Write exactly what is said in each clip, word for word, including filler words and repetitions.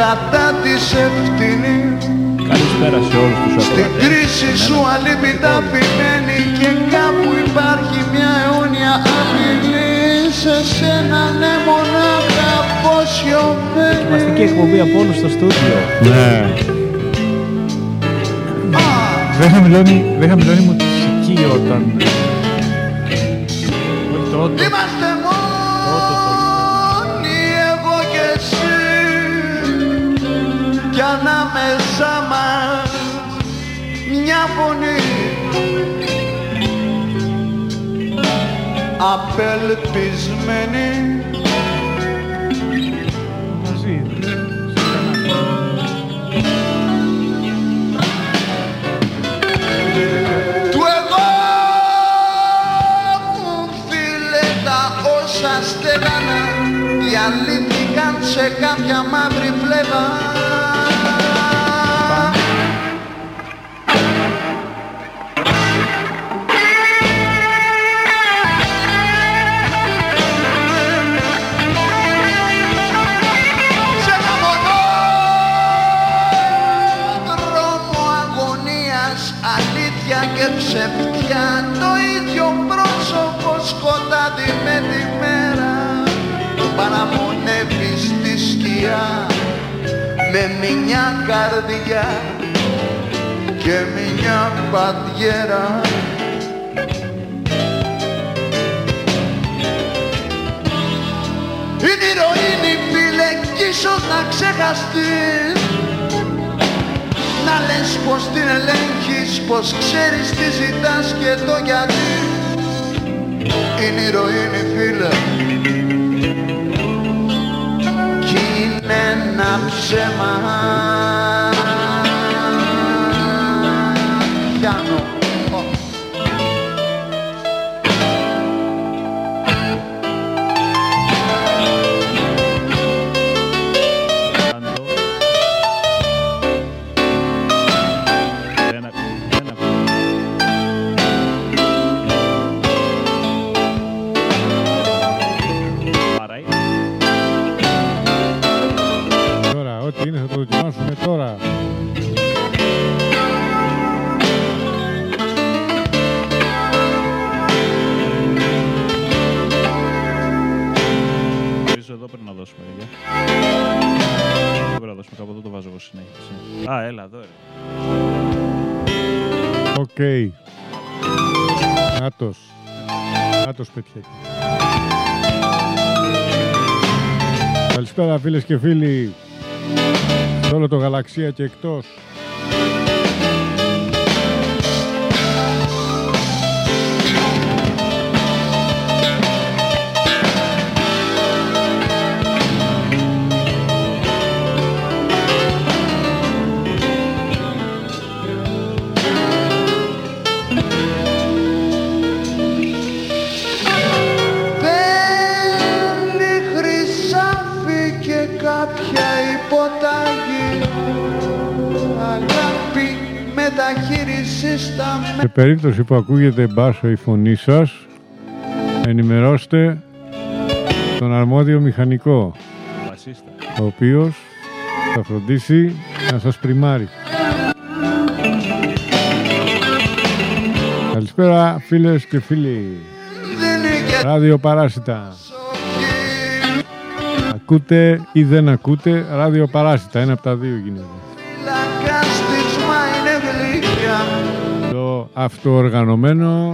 κατά της ευθυνής. Καλησπέρα σε όλους τους ακροατές. Στην κρίση σου αλήπητα επιμένει και κάπου υπάρχει μια αιώνια απειλή. Σε σένα ναι μονάχα αποσιωμένη. Μαστική εκπομπή από όλους στο στούντιο. Ναι. Δεν χαμηλώνει, δεν χαμηλώνει μουσική όταν... Τότε. Είμαστε μόνοι εγώ και εσύ κι ανάμεσα μας μια φωνή απελπισμένη. Μαζί. Του εγώ μου φίλε τα όσα στέλανα διαλύθηκαν σε κάποια μαύρη φλέβα. Σε ένα μονόδρομο αγωνίας, αλήθεια και ψευτιά, το ίδιο πρόσωπο σκοτάδι με τη μέρα παραμονεύει στη σκιά με μια καρδιά και μια παντιέρα. Είναι ηρωίνη φίλε κι ίσως να ξεχαστείς, να λες πως την ελέγχεις, πως ξέρεις τι ζητάς και το γιατί. Είναι ηρωίνη φίλε κι είναι ένα ψέμα. Πιάνω. Ό,τι είναι θα το δοκιμάσουμε τώρα. Νομίζω εδώ πρέπει να δώσουμε, παιδιά. Δεν πρέπει να δώσουμε, κάπου εδώ το βάζω εγώ συνέχεια. Α, έλα εδώ, ρε. Οκ. Okay. Άτος. Άτος πετιέται. Καλησπέρα φίλες και φίλοι. Σε όλο το γαλαξία και εκτός. Σε περίπτωση που ακούγεται μπάσο η φωνή σας, ενημερώστε τον αρμόδιο μηχανικό, ο οποίος θα φροντίσει να σας πριμάρει. Καλησπέρα φίλες και φίλοι. Ράδιο Παράσιτα. Ακούτε ή δεν ακούτε, Ράδιο Παράσιτα, ένα από τα δύο γίνεται. Το αυτοοργανωμένο,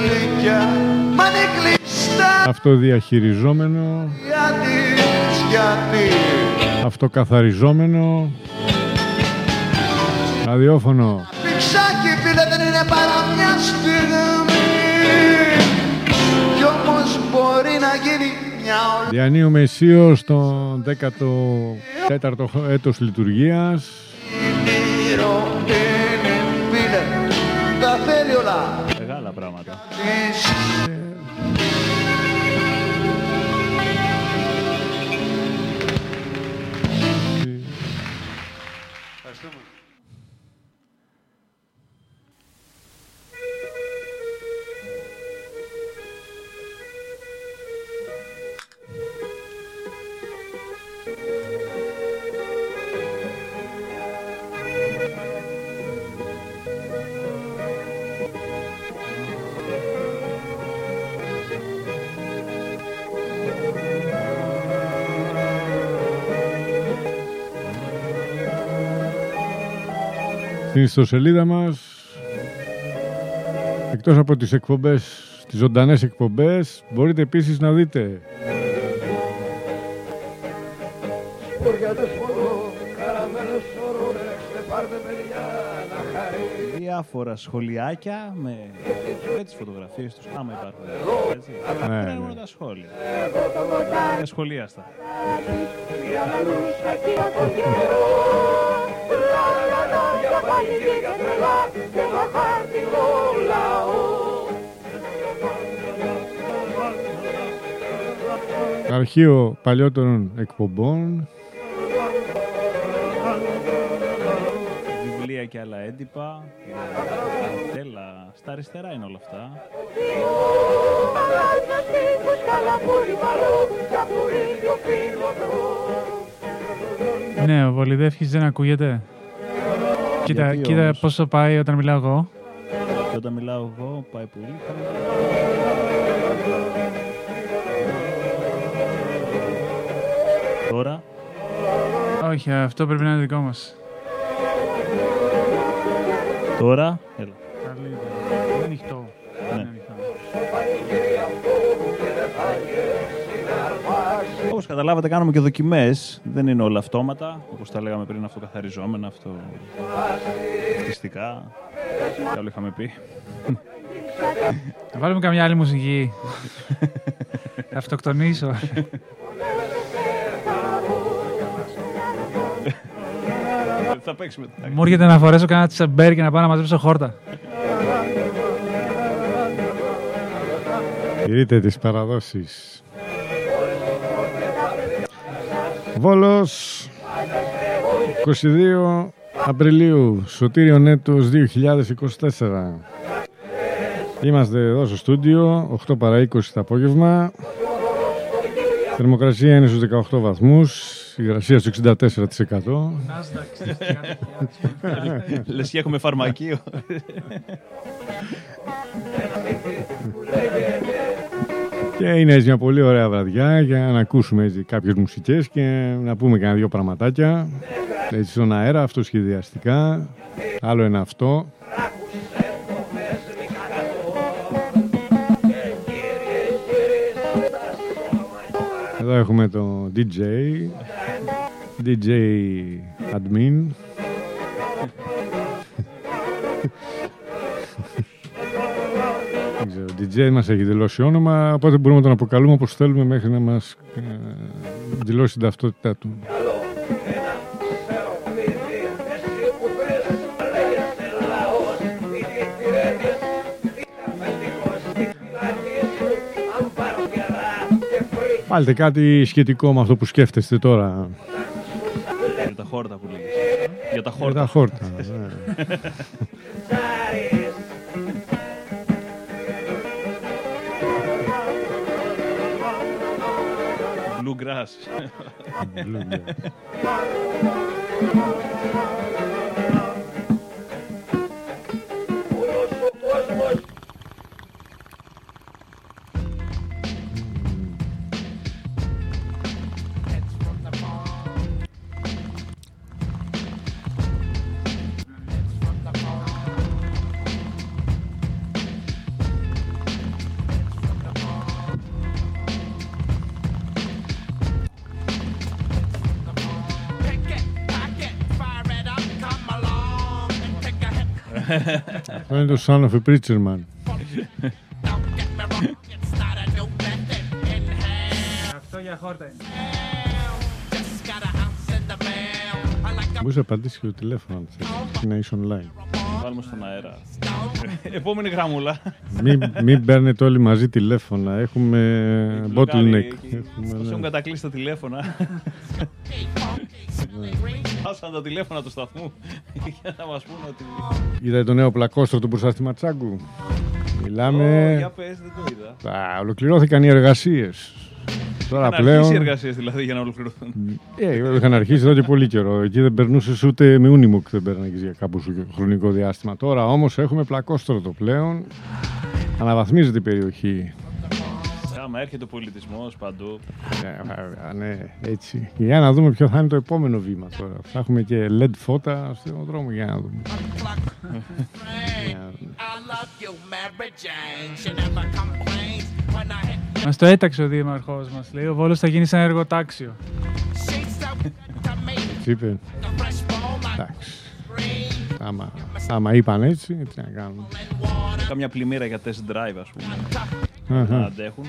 αυτοδιαχειριζόμενο, αυτοκαθαριζόμενο ραδιόφωνο. Διανύουμε αισίως στο δέκατο τέταρτο έτος λειτουργίας. Μεγάλα πράγματα. Ευχαριστούμε. στην ιστοσελίδα μας, εκτός από τις εκπομπές, τις ζωντανές εκπομπές, μπορείτε επίσης να δείτε διάφορα σχολιάκια με, με τις φωτογραφίες τους, άμα υπάρχουν. Έτσι. Ναι, ναι. ναι. Τα σχόλια. Τα σχολίαστα. Αρχείο παλιότερων εκπομπών, βιβλία και άλλα έντυπα. Τέλα, στα αριστερά είναι όλα αυτά. Ναι, ο Βολιδεύχης δεν ακούγεται. Κοίτα, Γιατί κοίτα όμως? πόσο πάει όταν μιλάω εγώ. Και όταν μιλάω εγώ πάει πολύ χαμηλά. Τώρα. Όχι, αυτό πρέπει να είναι δικό μας. Τώρα. Έλα. Καλύτερα. Είναι ανοιχτό. Ναι. Είναι ανοιχτό. Όπως καταλάβατε, κάνουμε και δοκιμές. Δεν είναι όλα αυτόματα. Όπως τα λέγαμε πριν, αυτοκαθαριζόμενα, αυτοκτιστικά. Τι άλλο είχαμε πει. Θα βάλουμε καμιά άλλη μουσική. Θα αυτοκτονήσω. Θα παίξουμε. Μου έρχεται να φορέσω κανένα τσεμπέρ και να πάω να μαζέψω χόρτα. τηρείτε τις παραδόσεις. Βόλος, είκοσι δύο Απριλίου, Σωτήριον έτος δύο χιλιάδες είκοσι τέσσερα. Είμαστε εδώ στο στούντιο, οκτώ παρά είκοσι το απόγευμα. Θερμοκρασία είναι στους δεκαοκτώ βαθμούς, υγρασία στο εξήντα τέσσερα τοις εκατό. Λες και έχουμε φαρμακείο. Και είναι έτσι μια πολύ ωραία βραδιά για να ακούσουμε έτσι κάποιες μουσικές και να πούμε κανένα δύο πραγματάκια. Έτσι στον αέρα, αυτοσχεδιαστικά. Άλλο ένα αυτό. Εδώ έχουμε το ντι τζέι, ντι τζέι Admin. Δεν ξέρω, ο ντι τζέι μας έχει δηλώσει όνομα, οπότε μπορούμε να τον αποκαλούμε όπως θέλουμε μέχρι να μας ε, δηλώσει την ταυτότητά του. Βάλτε κάτι σχετικό με αυτό που σκέφτεστε τώρα. Για τα χόρτα που λέγεις. Για τα Για χόρτα. τα χόρτα. Ναι. Bluegrass. Αυτό είναι το Son of a Preacher Man. Αυτό για χόρτα είναι. Μπορείς να απαντήσεις και το τηλέφωνο αν θέλεις. Να είσαι online. Βάλουμε στον αέρα. Επόμενη γραμμούλα. Μην, μην παίρνετε όλοι μαζί τηλέφωνα. Έχουμε bottleneck. Πώς έχουν κατακλείσει τα τηλέφωνα. Πάσαν τα τηλέφωνα του σταθμού για να μας πούνε ότι... Είδατε το νέο πλακόστρωτο μπροστά στη Ματσάγκου. Μιλάμε... Για πες, δεν το είδα. Α, ολοκληρώθηκαν οι εργασίες. Τώρα Είχαν πλέον... αρχίσει οι εργασίες δηλαδή για να ολοκληρωθούν. Ε, είχαν αρχίσει εδώ και πολύ καιρό. Εκεί δεν περνούσες ούτε με ούνιμοκ δεν παίρναγες για κάπου χρονικό διάστημα. Τώρα όμως έχουμε πλακόστρωτο πλέον. Αναβαθμίζεται η περιοχή. Άμα έρχεται ο πολιτισμός παντού. Ναι, ναι, έτσι. Για να δούμε ποιο θα είναι το επόμενο βήμα τώρα. Θα έχουμε και ελ ι ντι φώτα στον δρόμο για να δούμε. Μας το έταξε ο δήμαρχός μας. Λέει ο Βόλος θα γίνει σαν εργοτάξιο. Τι είπε. Εντάξει. Άμα, άμα είπαν έτσι, τι να κάνουμε. Καμιά πλημμύρα για test drive, ας πούμε. Να αντέχουν.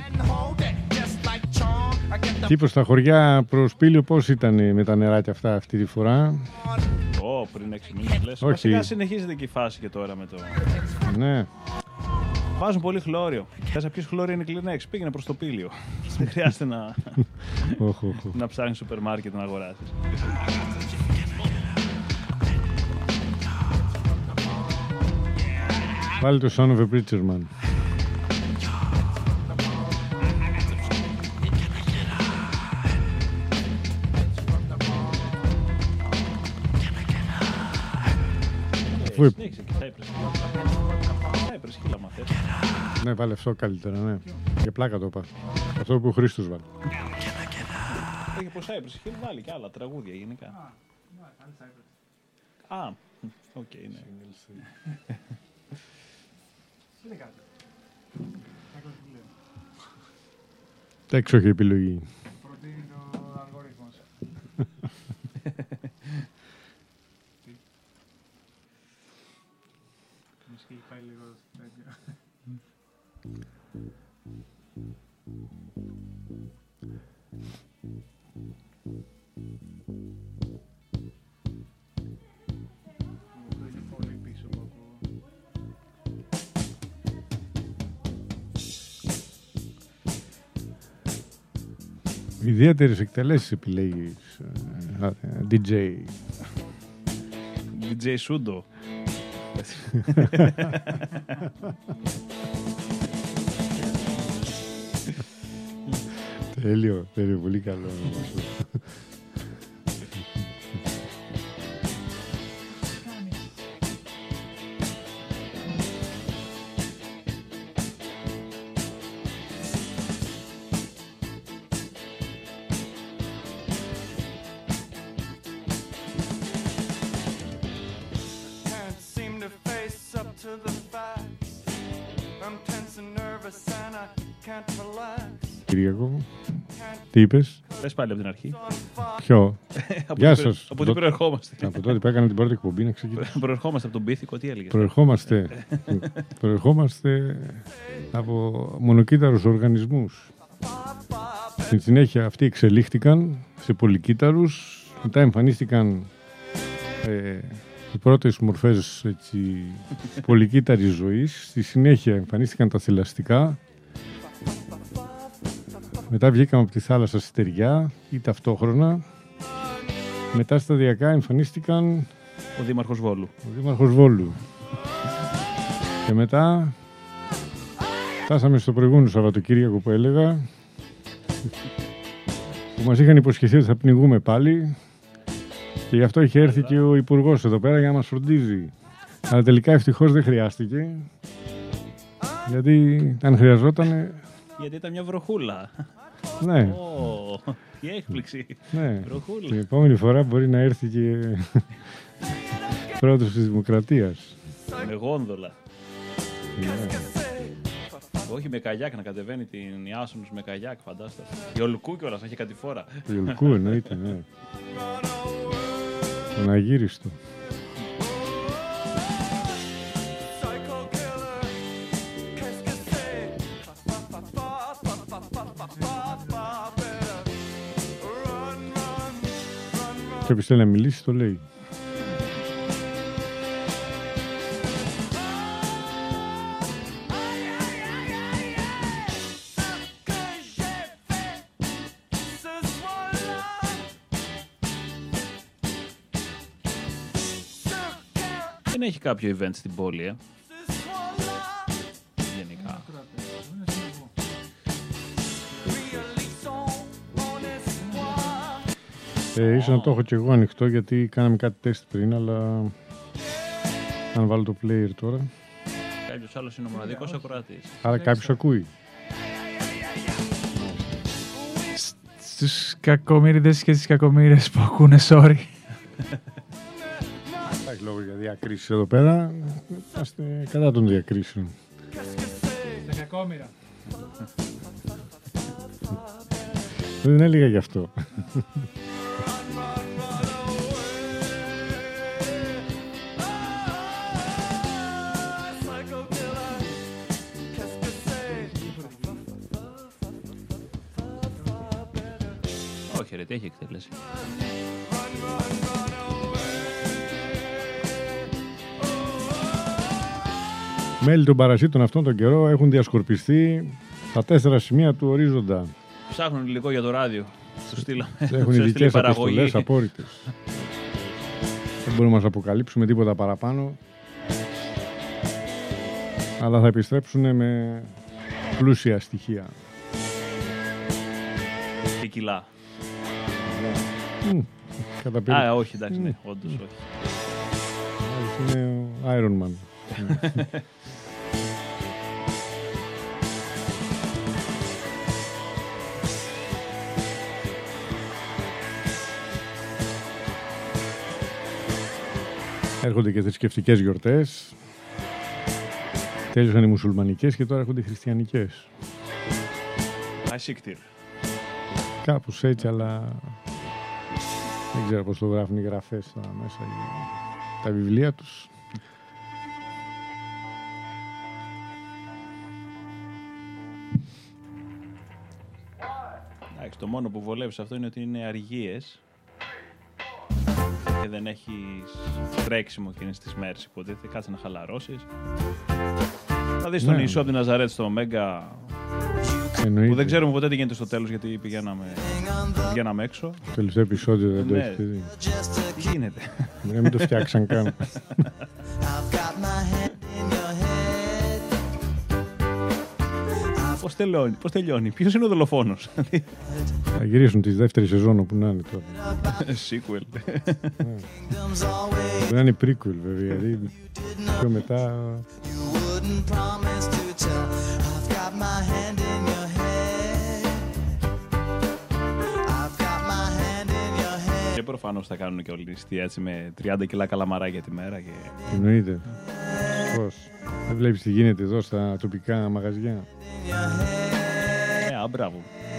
Τύπος στα χωριά προς Πήλιο πώς ήταν με τα νεράκια αυτά αυτή τη φορά. Ω, πριν έξι μήνες λες. Όχι. Βασικά συνεχίζεται και η φάση και τώρα με το... Ναι. Βάζουν πολύ χλώριο. Θες να πιεις χλώριο είναι Kleenex, πήγαινε προς το Πήλιο. Δεν χρειάζεται να, να ψάχνεις σούπερ μάρκετ να αγοράσεις. Πάλι το Son of a Preacher Man. Συνέχισε και θα έπρεπε. Θα έπρεπε χείλα μαθές. Ναι, βάλε αυτό καλύτερα, ναι. Για πλάκα το είπα. Αυτό που ο Χρήστος βάλει. Όχι πως θα έπρεπε χείλα, βάλει και άλλα τραγούδια γενικά. Α, οκ, ναι. Έξοχη επιλογή. Προτείνει το αλγόριθμος. Μισχύει πάει λίγο τέτοιο. Ιδιαίτερες εκτελέσεις επιλέγεις, uh, ντι τζέι. ντι τζέι Sudo. Τέλειο, τέλειο, πολύ καλό. Κυριακό, τι είπες? Πες πάλι από την αρχή. Ποιο? Γεια σας. Από τι προερχόμαστε. Από τότε που έκανα την πρώτη εκπομπή να ξεκινήσω. Προερχόμαστε από τον Πίθηκο, τι έλεγες? Προερχόμαστε, προερχόμαστε από μονοκύτταρους οργανισμούς. Στην συνέχεια αυτοί εξελίχθηκαν σε πολυκύτταρους. Μετά εμφανίστηκαν ε, οι πρώτες μορφές έτσι, πολυκύτταρης ζωής. Στη συνέχεια εμφανίστηκαν τα θηλαστικά. Μετά βγήκαμε από τη θάλασσα στη στεριά ή ταυτόχρονα. Μετά σταδιακά εμφανίστηκαν Ο Δήμαρχος Βόλου. ο Δήμαρχος Βόλου. Και μετά φτάσαμε στο προηγούμενο Σαββατοκύριακο που έλεγα, που μας είχαν υποσχεθεί ότι θα πνιγούμε πάλι και γι' αυτό είχε έρθει και ο Υπουργός εδώ πέρα για να μας φροντίζει. Αλλά τελικά ευτυχώς δεν χρειάστηκε, γιατί αν χρειαζόταν... Γιατί ήταν μια βροχούλα. Ναι, Oh, η έκπληξη. ναι. Βροχούλα. Την επόμενη φορά μπορεί να έρθει και πρόεδρος της Δημοκρατίας. Με γόνδολα. Ναι. Όχι με καγιάκ, να κατεβαίνει την Ιάσονους με καγιάκ, φαντάζομαι. Η Ολκού κιόλας, να έχει κάτι φορά. Το Ιουλκού εννοείται, ναι. Τον αγύριστο. Και όποιος θέλει να μιλήσει, το λέει. Δεν έχει κάποιο event στην πόλη, ε. Γενικά. Ε, ίσως να το έχω και εγώ ανοιχτό, γιατί κάναμε κάτι τεστ πριν, αλλά αν βάλω το player τώρα. Κάποιος άλλος είναι ο μοναδικός ακροατής. Άρα κάποιος ακούει. Στους κακομοίριδες και τις κακομοίρες που ακούνε, sorry. Υπάρχει λόγο για διακρίσεις εδώ πέρα. Είμαστε κατά των διακρίσεων. Τα κακόμοιρα. Δεν έλεγα γι' αυτό. Όχι ρε, τι έχει εκτέλεση. Μέλη των παρασίτων αυτόν τον καιρό έχουν διασκορπιστεί στα τέσσερα σημεία του ορίζοντα. Ψάχνουν υλικό για το ράδιο. Του στείλαμε. Έχουν ειδικές αποστολές απόρριτες. Δεν μπορούμε να μας αποκαλύψουμε τίποτα παραπάνω. Αλλά θα επιστρέψουν με πλούσια στοιχεία. Και κιλά. Mm, Α, όχι, εντάξει, ναι, όντως όχι. Είναι ο Iron Man. Έρχονται και θρησκευτικές γιορτές. Τέλειωσαν οι μουσουλμανικές και τώρα έρχονται οι χριστιανικές. Ασίκτηρ. Κάπως έτσι, αλλά δεν ξέρω πώς το γράφουν οι γραφές στα μέσα, τα βιβλία τους. Εντάξει, το μόνο που βολεύει σε αυτό είναι ότι είναι αργίες και δεν έχεις τρέξιμο εκείνες τις μέρες, υποτίθεται, κάτσε να χαλαρώσεις. Θα δεις τον Ιησού από την Ναζαρέτ στο Μέγκα, που δεν ξέρουμε ποτέ τι γίνεται στο τέλος, γιατί πηγαίναμε, πηγαίναμε έξω. Το τελευταίο επεισόδιο δεν το έχετε δει. Τι γίνεται. Δεν μην το φτιάξαν καν. Πώς τελειώνει, πώς τελειώνει, ποιος είναι ο δολοφόνος. Θα γυρίσουν τη δεύτερη σεζόν όπου να είναι τώρα. Sequel. Δεν είναι prequel βέβαια, δηλαδή πιο μετά. Και προφανώς θα κάνουν και όλη ληστεία έτσι με τριάντα κιλά καλαμαράκια τη μέρα. Και... Εννοείται. Πώς. Δεν βλέπεις τι γίνεται εδώ στα τοπικά μαγαζιά. Ε, α, μπράβο.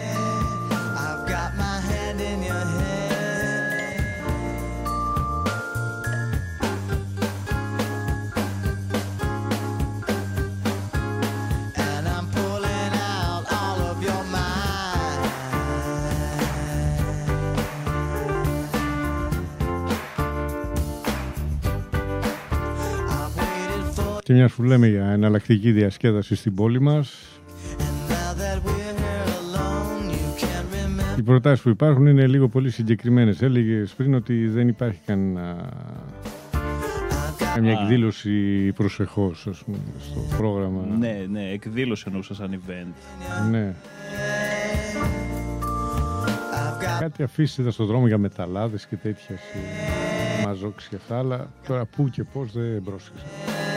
Και μιας που λέμε για εναλλακτική διασκέδαση στην πόλη μας, οι προτάσεις που υπάρχουν είναι λίγο πολύ συγκεκριμένες. Έλεγες πριν ότι δεν υπάρχει κανένα, καμιά εκδήλωση προσεχώς, ας πούμε, στο πρόγραμμα. Ναι, ναι, εκδήλωση εννοούσα σαν event. Ναι. Κάτι αφήσεις εδώ στον δρόμο για μεταλλάδες και τέτοια μαζόξεις και αυτά, αλλά τώρα πού και πώς δεν πρόσεξα.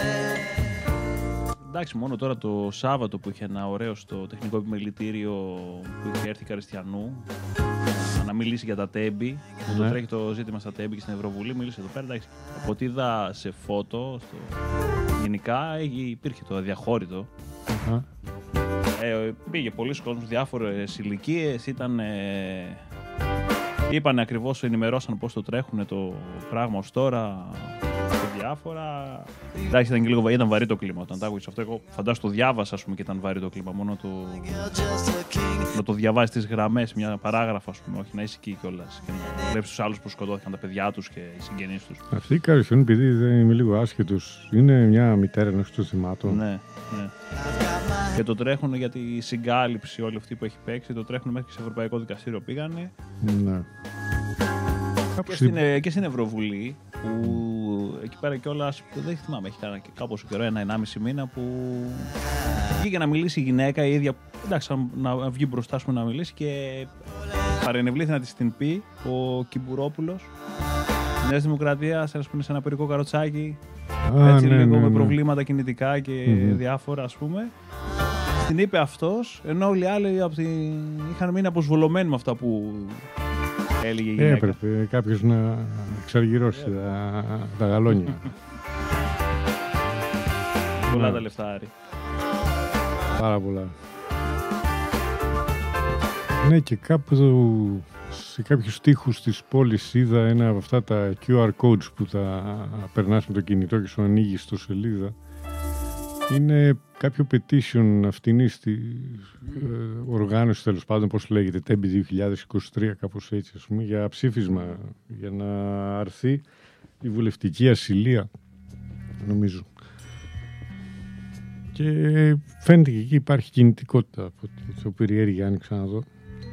Εντάξει, μόνο τώρα το Σάββατο που είχε ένα ωραίο στο τεχνικό επιμελητήριο που είχε έρθει Καριστιανού να μιλήσει για τα τέμπη, που ναι. Το τρέχει το ζήτημα στα τέμπη και στην Ευρωβουλή, μίλησε εδώ πέρα. Εντάξει, από ό,τι είδα σε φώτο, στο... γενικά υπήρχε το αδιαχώρητο. Uh-huh. Ε, πήγε πολλοί κόσμος, διάφορες ηλικίες, ήταν... Ε... Είπανε ακριβώς, ενημερώσαν πώς το τρέχουν το πράγμα ως τώρα. Διάφορα. Εντάξει, ήταν και λίγο ήταν βαρύ το κλίμα όταν τα άκουγες αυτό. Εγώ φαντάζομαι το διάβασα, ας πούμε, και ήταν βαρύ το κλίμα. Μόνο το. Να το διαβάζεις τις γραμμές, μια παράγραφο, ας πούμε, όχι να είσαι εκεί κιόλας. Και να βλέπεις τους άλλους που σκοτώθηκαν, τα παιδιά τους και οι συγγενείς τους. Αυτοί οι Καριστιανοί, επειδή δεν είμαι λίγο άσχετος, είναι μια μητέρα ενός των θυμάτων. Ναι, ναι. Και το τρέχουν για τη συγκάλυψη όλη αυτή που έχει παίξει. Το τρέχουν μέχρι και σε Ευρωπαϊκό Δικαστήριο πήγανε. Ναι. Και στην, και στην Ευρωβουλή, που εκεί πέρα κιόλας, δεν θυμάμαι, έχει κάνει και κάπως καιρό, ένα ενάμιση μήνα, που βγήκε να μιλήσει η γυναίκα η ίδια, εντάξει, να βγει μπροστά σου να μιλήσει και παρενευλήθη να της την πει ο Κυμπουρόπουλος, Νέας Δημοκρατίας, ένας που είναι σε ένα περικό καροτσάκι, Α, έτσι ναι, λίγο ναι, ναι, με ναι. προβλήματα κινητικά και mm-hmm. διάφορα, ας πούμε. Την είπε αυτός, ενώ όλοι οι άλλοι από τη... είχαν μείνει αποσβολωμένοι με αυτά που έλεγε η γυναίκα. Έπρεπε κάποιος να εξαργυρώσει τα, τα γαλόνια. Πολλά τα λεφτά, Άρη. Πάρα πολλά. Ναι, και κάπου σε κάποιους τοίχους της πόλης είδα ένα από αυτά τα κιου αρ codes που τα περνάς με το κινητό και σου ανοίγει στο σελίδα. Είναι κάποιο petition αυτινής της ε, οργάνωσης, τέλος πάντων, πώς λέγεται, τέμπι δύο χιλιάδες είκοσι τρία, κάπως έτσι, ας πούμε, για ψήφισμα, για να αρθεί η βουλευτική ασυλία, νομίζω. Και φαίνεται και εκεί υπάρχει κινητικότητα, από το περιέργεια, άνοιξα να δω.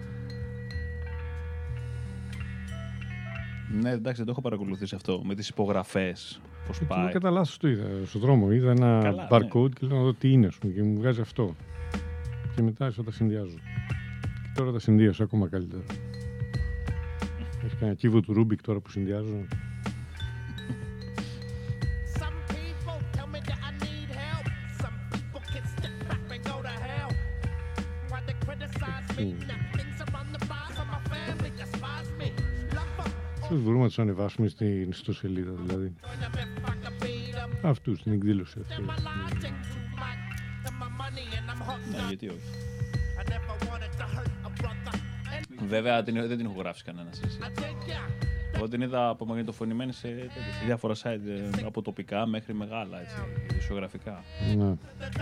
Ναι, εντάξει, δεν το έχω παρακολουθήσει αυτό με τις υπογραφές. Πώς ε, πάει. Κατά λάθος το είδα. Στον δρόμο είδα ένα Καλά, barcode ναι. και λέω να δω τι είναι, ας πούμε, και μου βγάζει αυτό. Και μετά άρχισα να τα συνδυάζω. Και τώρα τα συνδύασα ακόμα καλύτερα. Έχει κανένα κύβο του Ρούμπικ τώρα που συνδυάζω. Αυτούς μπορούμε να τους ανεβάσουμε στην ιστοσελίδα, δηλαδή. Αυτούς, την εκδήλωση αυτή. Ναι, γιατί όχι. Βέβαια δεν την έχω γράψει κανένας. Εγώ την είδα απομαγνητοφωνημένη σε, σε διάφορα site, από τοπικά μέχρι μεγάλα, έτσι, ισογραφικά. Ναι.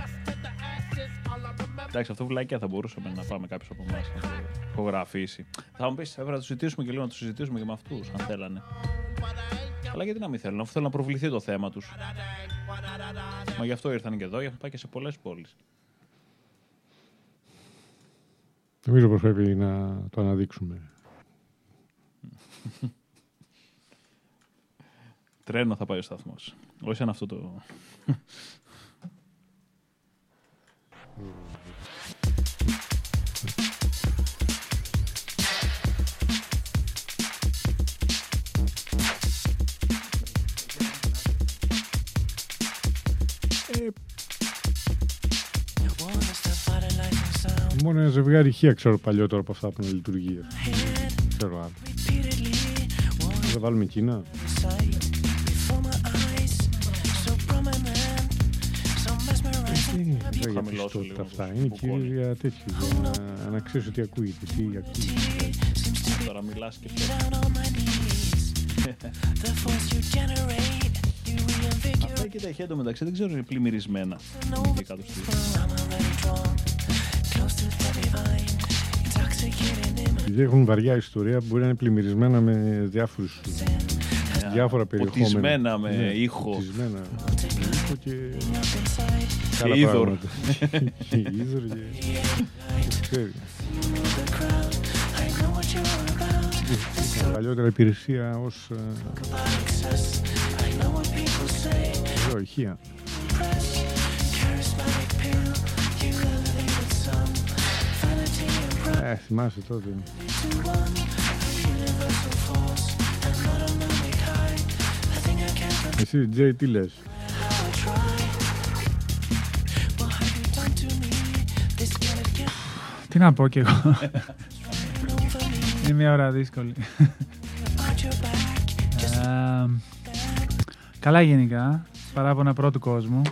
Εντάξει, αυτό βλάκια θα μπορούσαμε να πάμε κάποιος από εμάς να το ηχογραφήσει. Θα μου πεις, έπρεπε να το συζητήσουμε και λίγο, να το συζητήσουμε και με αυτούς, αν θέλανε. Αλλά γιατί να μην θέλουν, αφού θέλουν να προβληθεί το θέμα τους. Μα γι' αυτό ήρθαν και εδώ, για να πάει και σε πολλές πόλεις. Νομίζω πως πρέπει να το αναδείξουμε. Τρένο θα πάει ο σταθμός. Όχι σαν αυτό το... Μόνο ένα ζευγάρι ηχεία ξέρω παλιότερο από αυτά που είναι λειτουργία. Ξέρω άλλο. Θα βάλουμε Κίνα. Δεν για πιστότητα αυτά. Είναι κυρίως για τέτοιου. Για να ξέρεις ότι ακούγεται. Τι ακούγεται. Τώρα μιλάς και αυτά και τα ηχεία εντωμεταξύ δεν ξέρω είναι πλημμυρισμένα. Επειδή έχουν βαριά ιστορία, μπορεί να είναι πλημμυρισμένα με διάφορους, yeah. διάφορα περιεχόμενα. Ποτισμένα με ναι, ήχο. Ποτισμένα με ήχο και... και είδωρ. Και είδωρ και... ξέρει. Παλιότερα υπηρεσία ως... εδώ, ηχεία. Ε, θυμάσαι τότε. Εσύ, Τζέι, τι λες? Τι να πω κι εγώ. Είναι μια ώρα δύσκολη. ε, καλά γενικά. Παράπονα πρώτου κόσμου.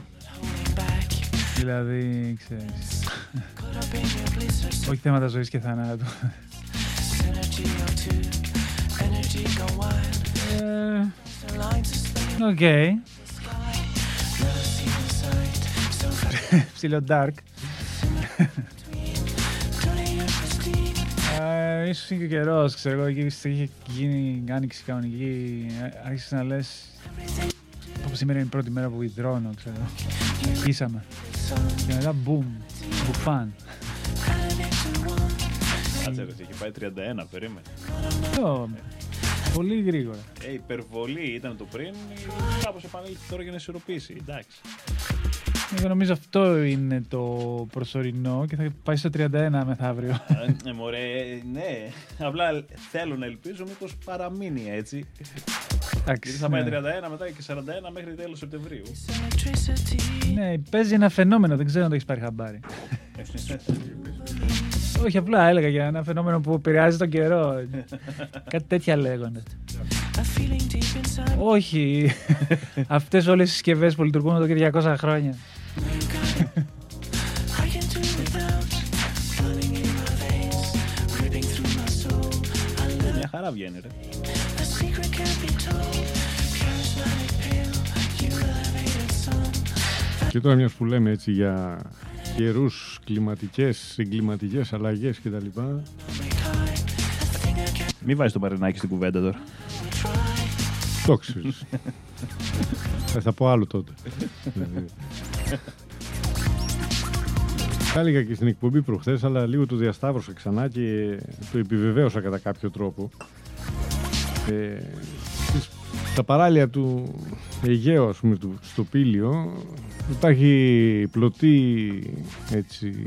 Δηλαδή, ξέρεις... όχι θέματα ζωής και θανάτου. Οκ. Ψηλό dark. Ίσως είναι και ο καιρός, ξέρω εγώ, εκεί είχε γίνει άνοιξη κανονική, άρχισες να λες όπως σήμερα είναι η πρώτη μέρα που υδρώνω, ξέρω. Αρχίσαμε. Και μετά μπουμ, μπουφάν. Κάτσε ρε, έχει πάει τριάντα ένα, περίμενε. Πολύ γρήγορα. Ε, υπερβολή ήταν το πριν, κάπως επανέλθει τώρα για να ισορροπήσει, εντάξει. Εγώ νομίζω αυτό είναι το προσωρινό και θα πάει στο τριάντα ένα μεθαύριο. Ε, μωρέ, ναι. Απλά θέλω να ελπίζω μήπως παραμείνει έτσι. Γιατί θα πάει τριάντα ένα μετά και σαράντα ένα μέχρι τέλος Σεπτεμβρίου. Ναι, παίζει ένα φαινόμενο, δεν ξέρω αν το έχεις πάρει χαμπάρι. Όχι, απλά έλεγα για ένα φαινόμενο που επηρεάζει τον καιρό. Κάτι τέτοια λέγονται. Όχι. Αυτές όλες οι συσκευές που λειτουργούν εδώ και διακόσια χρόνια. Μια χαρά βγαίνει, ρε. Και τώρα μιας που λέμε έτσι για καιρούς, κλιματικές, εγκληματικές αλλαγές κτλ. Μην βάζεις το Μαρινάκι στην κουβέντα τώρα. Το ξέρεις. Θα πω άλλο τότε. Τα έλεγα και στην εκπομπή προχθές, αλλά λίγο το διασταύρωσα ξανά και το επιβεβαίωσα κατά κάποιο τρόπο. Ε, στα παράλια του Αιγαίου, ας πούμε, του, στο Πήλιο, υπάρχει πλωτή, έτσι,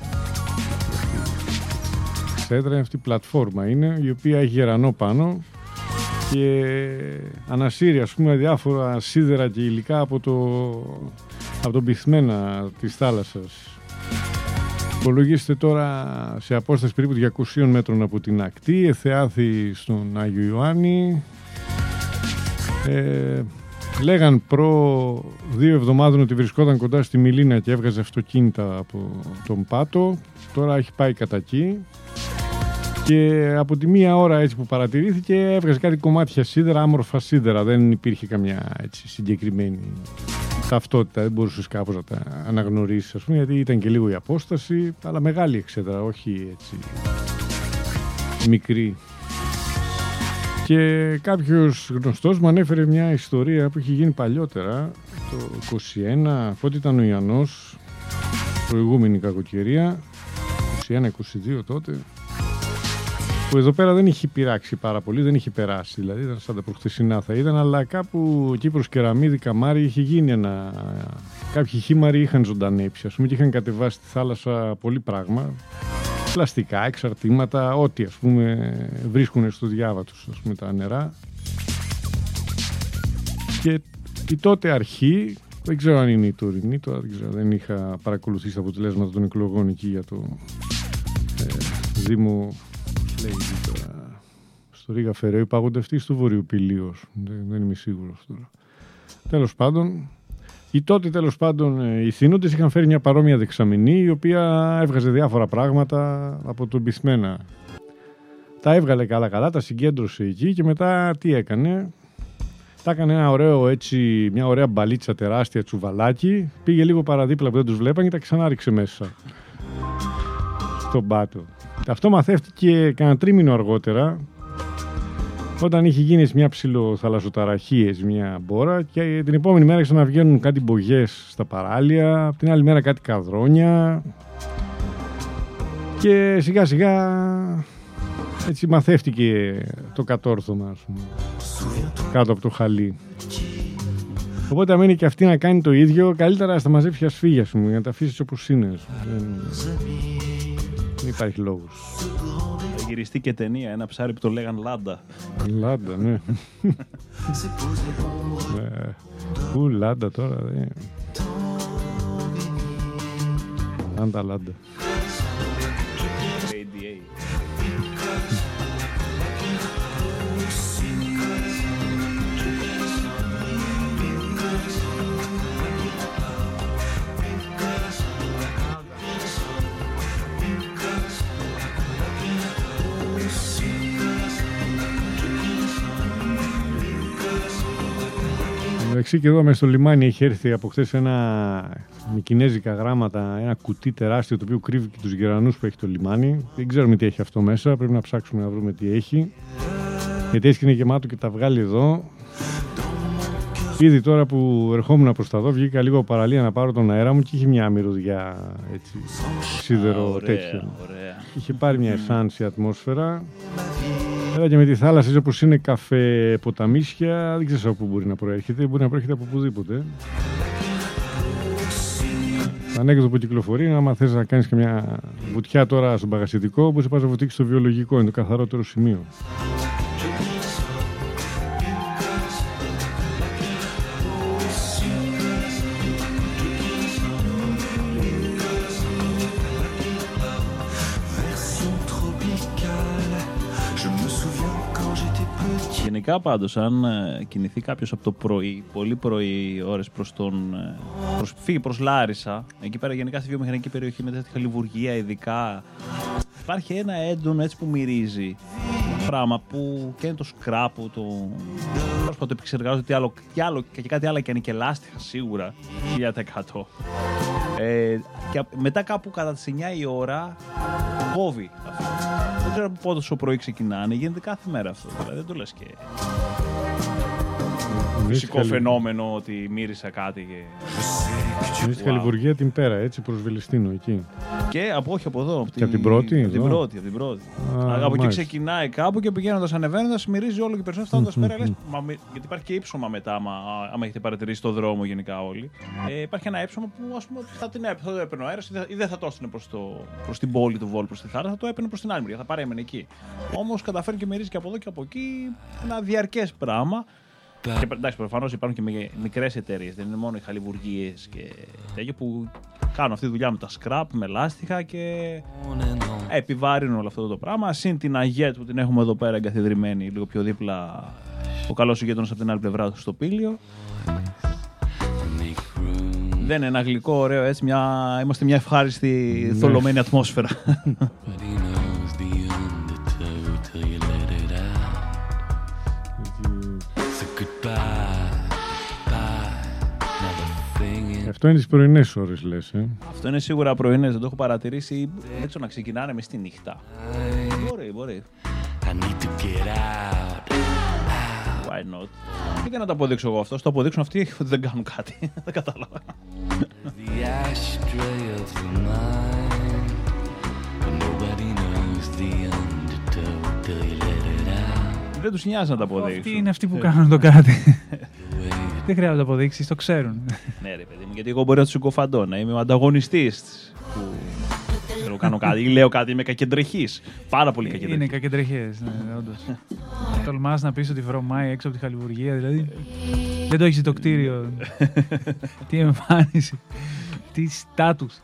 ξέδρα, αυτή η πλατφόρμα είναι, η οποία έχει γερανό πάνω και ανασύρει, ας πούμε, διάφορα σίδερα και υλικά από, το, από τον πυθμένα της θάλασσας. Υπολογίστε τώρα σε απόσταση περίπου διακόσια μέτρων από την ακτή, εθεάθη στον Άγιο Ιωάννη. Ε, λέγαν προ δύο εβδομάδων ότι βρισκόταν κοντά στη Μιλίνα και έβγαζε αυτοκίνητα από τον Πάτο. Τώρα έχει πάει κατά εκεί. Και από τη μία ώρα έτσι που παρατηρήθηκε έβγαζε κάτι κομμάτια σίδερα, άμορφα σίδερα. Δεν υπήρχε καμιά έτσι συγκεκριμένη ταυτότητα, δεν μπορούσες κάπως να τα αναγνωρίσεις, ας πούμε, γιατί ήταν και λίγο η απόσταση, αλλά μεγάλη εξέδρα, όχι έτσι μικρή. Και κάποιος γνωστός μου ανέφερε μια ιστορία που είχε γίνει παλιότερα, το είκοσι ένα, πότε ήταν ο Ιαννός, προηγούμενη κακοκαιρία, είκοσι ένα είκοσι δύο τότε, που εδώ πέρα δεν είχε πειράξει πάρα πολύ, δεν είχε περάσει, δηλαδή ήταν σαν τα προχθεσινά θα ήταν, αλλά κάπου εκεί προς Κεραμίδη, Καμάρι, είχε γίνει ένα... Κάποιοι χήμαροι είχαν ζωντανέψει, ας πούμε, και είχαν κατεβάσει στη θάλασσα πολύ πράγμα, πλαστικά, εξαρτήματα, ό,τι, ας πούμε, βρίσκουν στο διάβα τους, ας πούμε, τα νερά. Και η τότε αρχή, δεν ξέρω αν είναι η τωρινή, τώρα δεν ξέρω, δεν είχα παρακολουθήσει τα αποτελέσματα των εκλογών εκεί για το ε, Δήμο. Λέει τώρα, στο Ρίγα Φεραίου υπαγοντευτής του Βορείου Πηλίου. Δεν, δεν είμαι σίγουρος τώρα. Τέλος πάντων, οι τότε τέλος πάντων οι θύνοντες είχαν φέρει μια παρόμοια δεξαμενή, η οποία έβγαζε διάφορα πράγματα από τον πυθμένα. Τα έβγαλε καλά-καλά, τα συγκέντρωσε εκεί και μετά τι έκανε? Τα έκανε ένα ωραίο, έτσι, μια ωραία μπαλίτσα τεράστια τσουβαλάκι, πήγε λίγο παραδίπλα που δεν τους βλέπαν και τα ξανάριξε μέσα στον πάτο. Αυτό μαθεύτηκε κανένα τρίμηνο αργότερα, όταν είχε γίνει μια ψιλοθαλασσοταραχή, μια μπόρα, και την επόμενη μέρα ξαναβγαίνουν κάτι μπογιές στα παράλια, την άλλη μέρα κάτι καδρόνια και σιγά σιγά έτσι μαθεύτηκε το κατόρθωμα, ας πούμε, κάτω από το χαλί. Οπότε μένει και αυτή να κάνει το ίδιο, καλύτερα να τα μαζέψει και ασφύγει, ας πούμε, για να τα αφήσεις όπως είναι. Δεν... Δεν υπάρχει λόγος. Θα γυριστεί και ταινία, ένα ψάρι που το λέγαν Λάντα. Λάντα, ναι. Πού Λάντα τώρα, δε. Λάντα, Λάντα. Εντάξει, και εδώ μέσα στο λιμάνι έχει έρθει από χθες ένα με κινέζικα γράμματα, ένα κουτί τεράστιο το οποίο κρύβει και τους γερανούς που έχει το λιμάνι. Δεν ξέρουμε τι έχει αυτό μέσα, πρέπει να ψάξουμε να βρούμε τι έχει. Γιατί έτσι είναι γεμάτο και τα βγάλει εδώ. Ήδη τώρα που ερχόμουν προς τα εδώ βγήκα λίγο από παραλία να πάρω τον αέρα μου και είχε μια μυρωδιά, έτσι, σίδερο τέτοιο. Είχε πάρει μια εσάνση ατμόσφαιρα. Έλα και με τη θάλασσα, έτσι όπως είναι καφέ ποταμίσια, δεν ξέρω από πού μπορεί να προέρχεται, μπορεί να προέρχεται από οπουδήποτε. Το ανέκδοτο που κυκλοφορεί είναι άμα θες να κάνεις και μια βουτιά τώρα στον παγασιτικό, όπως πας να βουτήξεις στο βιολογικό, είναι το καθαρότερο σημείο. Γενικά πάντως, αν ε, κινηθεί κάποιος από το πρωί, πολύ πρωί ώρες προς τον, ε, προς, φύγει προς Λάρισα, εκεί πέρα γενικά στη βιομηχανική περιοχή, μετά στη χαλιβουργία ειδικά, υπάρχει ένα έντονο έτσι που μυρίζει πράγμα που και είναι το σκράπο, το, το επεξεργάζονται τι άλλο, τι άλλο, και κάτι άλλο και είναι και λάστιχα σίγουρα, χίλια τοις εκατό. Ε, και μετά κάπου κατά τις εννιά η ώρα κόβει αυτό. Δεν ξέρω πόσο πρωί ξεκινάνε, γίνεται κάθε μέρα αυτό. Δηλαδή δεν το λες και φυσικό καλυ... φαινόμενο ότι μύρισα κάτι. Και... Είναι στη Χαλιβουργία την πέρα, έτσι, προς Βελιστίνο εκεί. Και από όχι από εδώ. Από και από την πρώτη. Από την πρώτη, από την πρώτη. Α, από εκεί ξεκινάει κάπου και πηγαίνοντας ανεβαίνοντας, μυρίζει όλο και περισσότερο. Φτάνοντας πέρα, λες, μα, γιατί υπάρχει και ύψωμα μετά, άμα, άμα έχετε παρατηρήσει το δρόμο γενικά όλοι. Ε, υπάρχει ένα ύψωμα που ας πούμε θα, την έπαιρνε, θα το έπαιρνε ο αέρας ή δεν θα το έστεινε προς, προς την πόλη του Βόλου, προς τη θάλασσα, θα το έπαιρνε προς την άλλη μεριά, θα παρέμενε εκεί. Όμως καταφέρει και μυρίζει και από εδώ και από εκεί ένα διαρκές πράγμα. Και εντάξει, προφανώς υπάρχουν και μικρές εταιρείες, δεν είναι μόνο οι χαλιβουργίες και τέτοια που κάνουν αυτή τη δουλειά με τα σκραπ, με λάστιχα και επιβάρυνουν όλο αυτό το πράγμα. Συν την Αγέτ που την έχουμε εδώ πέρα εγκαθιδρυμένη, λίγο πιο δίπλα, ο καλός γείτονας από την άλλη πλευρά του στο Πήλιο. Δεν είναι ένα γλυκό, ωραίο έτσι, μια... είμαστε μια ευχάριστη, ναι, θολωμένη ατμόσφαιρα. Αυτό είναι τις πρωινές ώρες, λες, ε? Αυτό είναι σίγουρα πρωινές, δεν το έχω παρατηρήσει. Έτσι να ξεκινάνε μες τη νύχτα. Μπορεί, μπορεί. Why not? Γιατί να το αποδείξω εγώ αυτό, το αποδείξουν αυτοί ότι δεν κάνουν κάτι. Δεν κατάλαβα. Δεν τους νοιάζει να τα αποδείξουν. Αυτοί είναι αυτοί που κάνουν το κάτι. Δεν χρειάζεται να αποδείξεις, το ξέρουν. Ναι, ρε παιδί μου, γιατί εγώ μπορεί να του συγκοφαντώ, να είμαι ο ανταγωνιστής που θέλω κάνω κάτι ή λέω κάτι, είμαι κακεντρεχής. Πάρα πολύ κακεντρεχής. Είναι κακεντρεχές, ναι, όντως. Τολμάς να πεις ότι βρωμάει έξω από τη χαλιβουργία, δηλαδή. Δεν το έχεις το κτίριο. Τι εμφάνιση. Τι στάτους.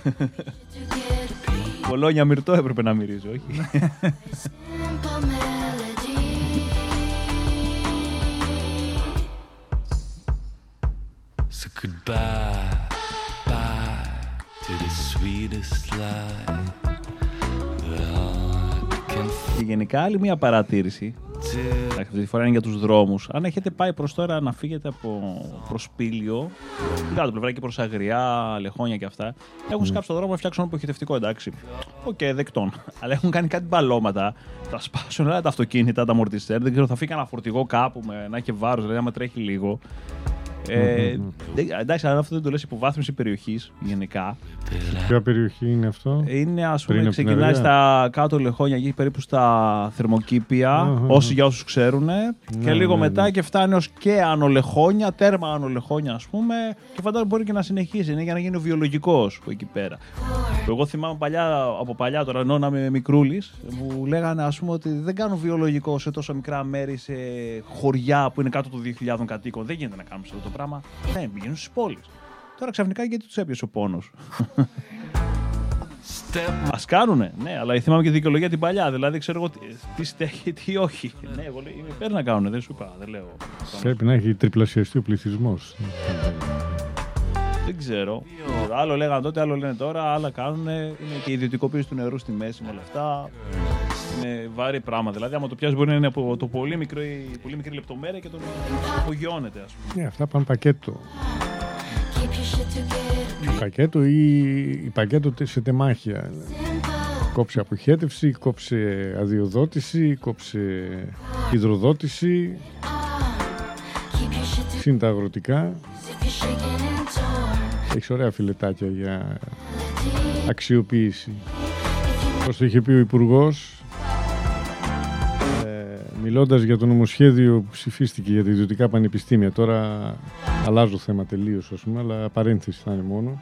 Κολόνια μυρτό έπρεπε να μυρίζω, όχι. So goodbye, bye to the sweetest lie that heart can feel. Και γενικά άλλη μια παρατήρηση, αυτή τη φορά είναι για τους δρόμους. Αν έχετε πάει προς τώρα να φύγετε από προς Πήλιο, την κάτω πλευρά και προς Αγριά, Λεχόνια και αυτά, έχουν σκάψει το δρόμο να φτιάξουν αποχετευτικό, εντάξει. Οκ, okay, δεκτών. Αλλά έχουν κάνει κάτι μπαλώματα, τα σπάσουν όλα τα αυτοκίνητα, τα αμορτιστέρ, δεν ξέρω, θα φύγει ένα φορτηγό κάπου με να έχει βάρος, δηλαδή άμα τρέχει λίγο. Ε, mm-hmm. Εντάξει, αλλά αυτό δεν το λες υποβάθμιση περιοχής γενικά. Ποια περιοχή είναι αυτό? Είναι, ας πούμε, ξεκινάει στα κάτω Λεχόνια, εκεί περίπου στα Θερμοκήπια, mm-hmm. όσοι για όσους ξέρουν, mm-hmm. και λίγο mm-hmm. μετά και φτάνει ως και Άνω Λεχόνια, τέρμα Άνω Λεχόνια, ας πούμε, και φαντάζομαι μπορεί και να συνεχίσει, είναι για να γίνει ο βιολογικός εκεί πέρα. Εγώ θυμάμαι παλιά, από παλιά τώρα, ενώ να είμαι μικρούλης, μου λέγανε, ας πούμε, ότι δεν κάνουν βιολογικό σε τόσο μικρά μέρη, σε χωριά που είναι κάτω των δύο χιλιάδων κατοίκων. Δεν γίνεται να κάνουμε αυτό το πράγμα. Δεν πηγαίνουν στις πόλεις. Τώρα ξαφνικά γιατί τους έπιασε ο πόνος. Ας κάνουνε, ναι, αλλά θυμάμαι και δικαιολογία την παλιά. Δηλαδή ξέρω εγώ τι στέκει, τι όχι. Ναι, εγώ είμαι υπέρ να κάνουνε, δεν σου είπα, δεν λέω. Πρέπει να έχει τριπλασιαστεί ο πληθυσμός. Δεν ξέρω. Άλλο λέγανε τότε, άλλο λένε τώρα, άλλα κάνουν. Είναι και η ιδιωτικοποίηση του νερού στη μέση με όλα αυτά. Είναι βάρη πράγμα. Δηλαδή, άμα το πιάσει, μπορεί να είναι από το πολύ, μικρό, πολύ μικρή λεπτομέρεια και το απογειώνεται, ας πούμε. Ναι, αυτά πάνε πακέτο. Πακέτο ή η πακέτο σε τεμάχια. Κόψε αποχέτευση, κόψε αδειοδότηση, κόψε υδροδότηση. Συν τα αγροτικά. Έχεις ωραία φιλετάκια για αξιοποίηση. Όπως το είχε πει ο Υπουργός, ε, μιλώντας για το νομοσχέδιο που ψηφίστηκε για τα ιδιωτικά πανεπιστήμια. Τώρα αλλάζω θέμα τελείως, ας πούμε, αλλά παρένθεση θα είναι μόνο.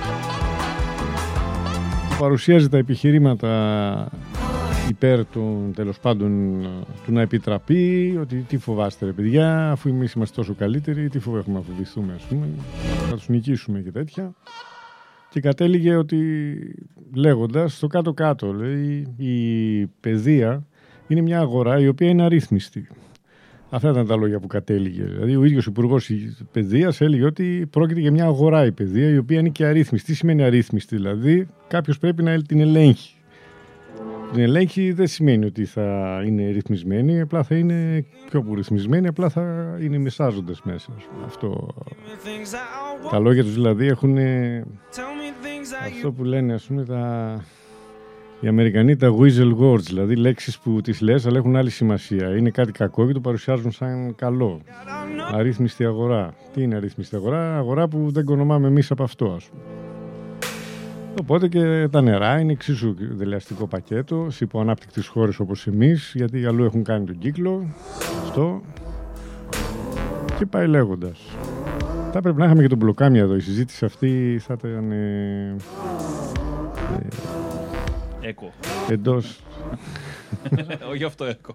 Παρουσιάζει τα επιχειρήματα υπέρ των, τέλος πάντων, του να επιτραπεί, ότι τι φοβάστε ρε παιδιά, αφού εμείς είμαστε τόσο καλύτεροι, τι φοβ έχουμε να φοβηθούμε, ας πούμε, θα τους νικήσουμε και τέτοια. Και κατέληγε ότι, λέγοντας, στο κάτω-κάτω, λέει, η παιδεία είναι μια αγορά η οποία είναι αρρύθμιστη. Αυτά ήταν τα λόγια που κατέληγε. Δηλαδή, ο ίδιος Υπουργός Παιδείας έλεγε ότι πρόκειται για μια αγορά η παιδεία, η οποία είναι και αρρύθμιστη. Τι σημαίνει αρρύθμιστη, δηλαδή, κάποιος πρέπει να την ελέγχει. Την ελέγχει δεν σημαίνει ότι θα είναι ρυθμισμένη, απλά θα είναι πιο που ρυθμισμένη, απλά θα είναι μεσάζοντες μέσα. Αυτό. Τα λόγια τους δηλαδή έχουν αυτό που λένε, ας πούμε, τα... οι Αμερικανοί τα whistle words, δηλαδή λέξεις που τις λες αλλά έχουν άλλη σημασία. Είναι κάτι κακό και το παρουσιάζουν σαν καλό. Αρρύθμιστη αγορά. Τι είναι αρρύθμιστη αγορά? Αγορά που δεν κονομάμε εμείς από αυτό, ας πούμε. Οπότε και τα νερά είναι εξίσου δελεαστικό πακέτο σε υποανάπτυκτες χώρες όπως εμείς, γιατί αλλού έχουν κάνει τον κύκλο. Αυτό. Και πάει λέγοντας. Θα πρέπει να είχαμε και τον Μπλοκάμια εδώ. Η συζήτηση αυτή θα ήταν. Ε, ε, Έκο. Εντός. Όχι αυτό έκο.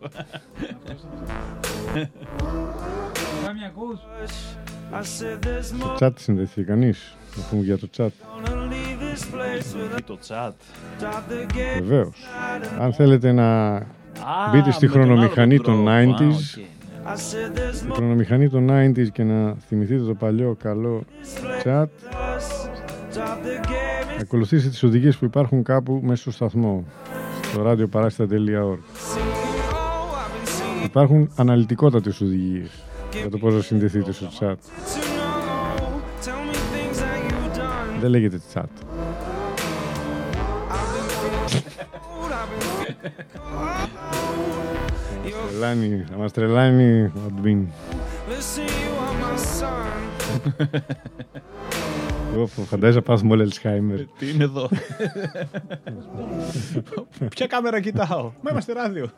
Κάμια ακούς? Το chat συνδεθεί κανείς? Να πούμε για το chat. Ή το chat. Βεβαίως. Αν θέλετε να Α, μπείτε στη με τον χρονομηχανή άλλο τον των τρόπο. Α, ενενήντα. οκ. Στη χρονομηχανή των ενενήντα και να θυμηθείτε το παλιό καλό chat. Ακολουθήστε τις οδηγίες που υπάρχουν κάπου μέσα στο σταθμό, στο radioparasita τελεία org. Υπάρχουν αναλυτικότατες οδηγίες για το πώς να συνδεθείτε στο chat. Δεν λέγεται chat. Τρελάνει, θα μας τρελάνει ο admin. Φαντάζεσαι να πας με Alzheimer. Τι είναι εδώ? Ποια κάμερα κοιτάω? Μα είμαστε ράδιο.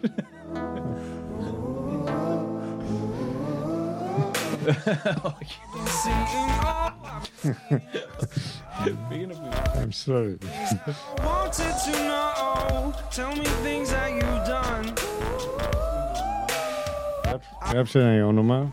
Όχι. Πήγαινε πίσω. I'm sorry. Γράψε ένα όνομα.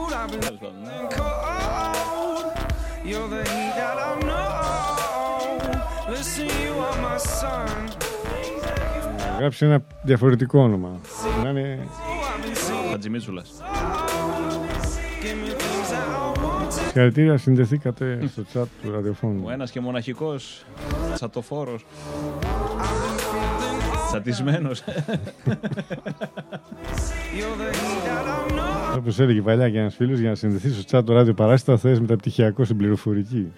Γράψε ένα διαφορετικό όνομα. Να είναι... Χατζημίτσουλας. Συγχαρητήρια, συνδεθήκατε στο chat του ραδιοφώνου. Ο ένας και μοναχικός τσατοφόρος. Τσατισμένος. Όπως έλεγε παλιά και ένας φίλος, για να συνδεθεί στο chat του ραδιοπαράσιτα θες μεταπτυχιακό στην πληροφορική.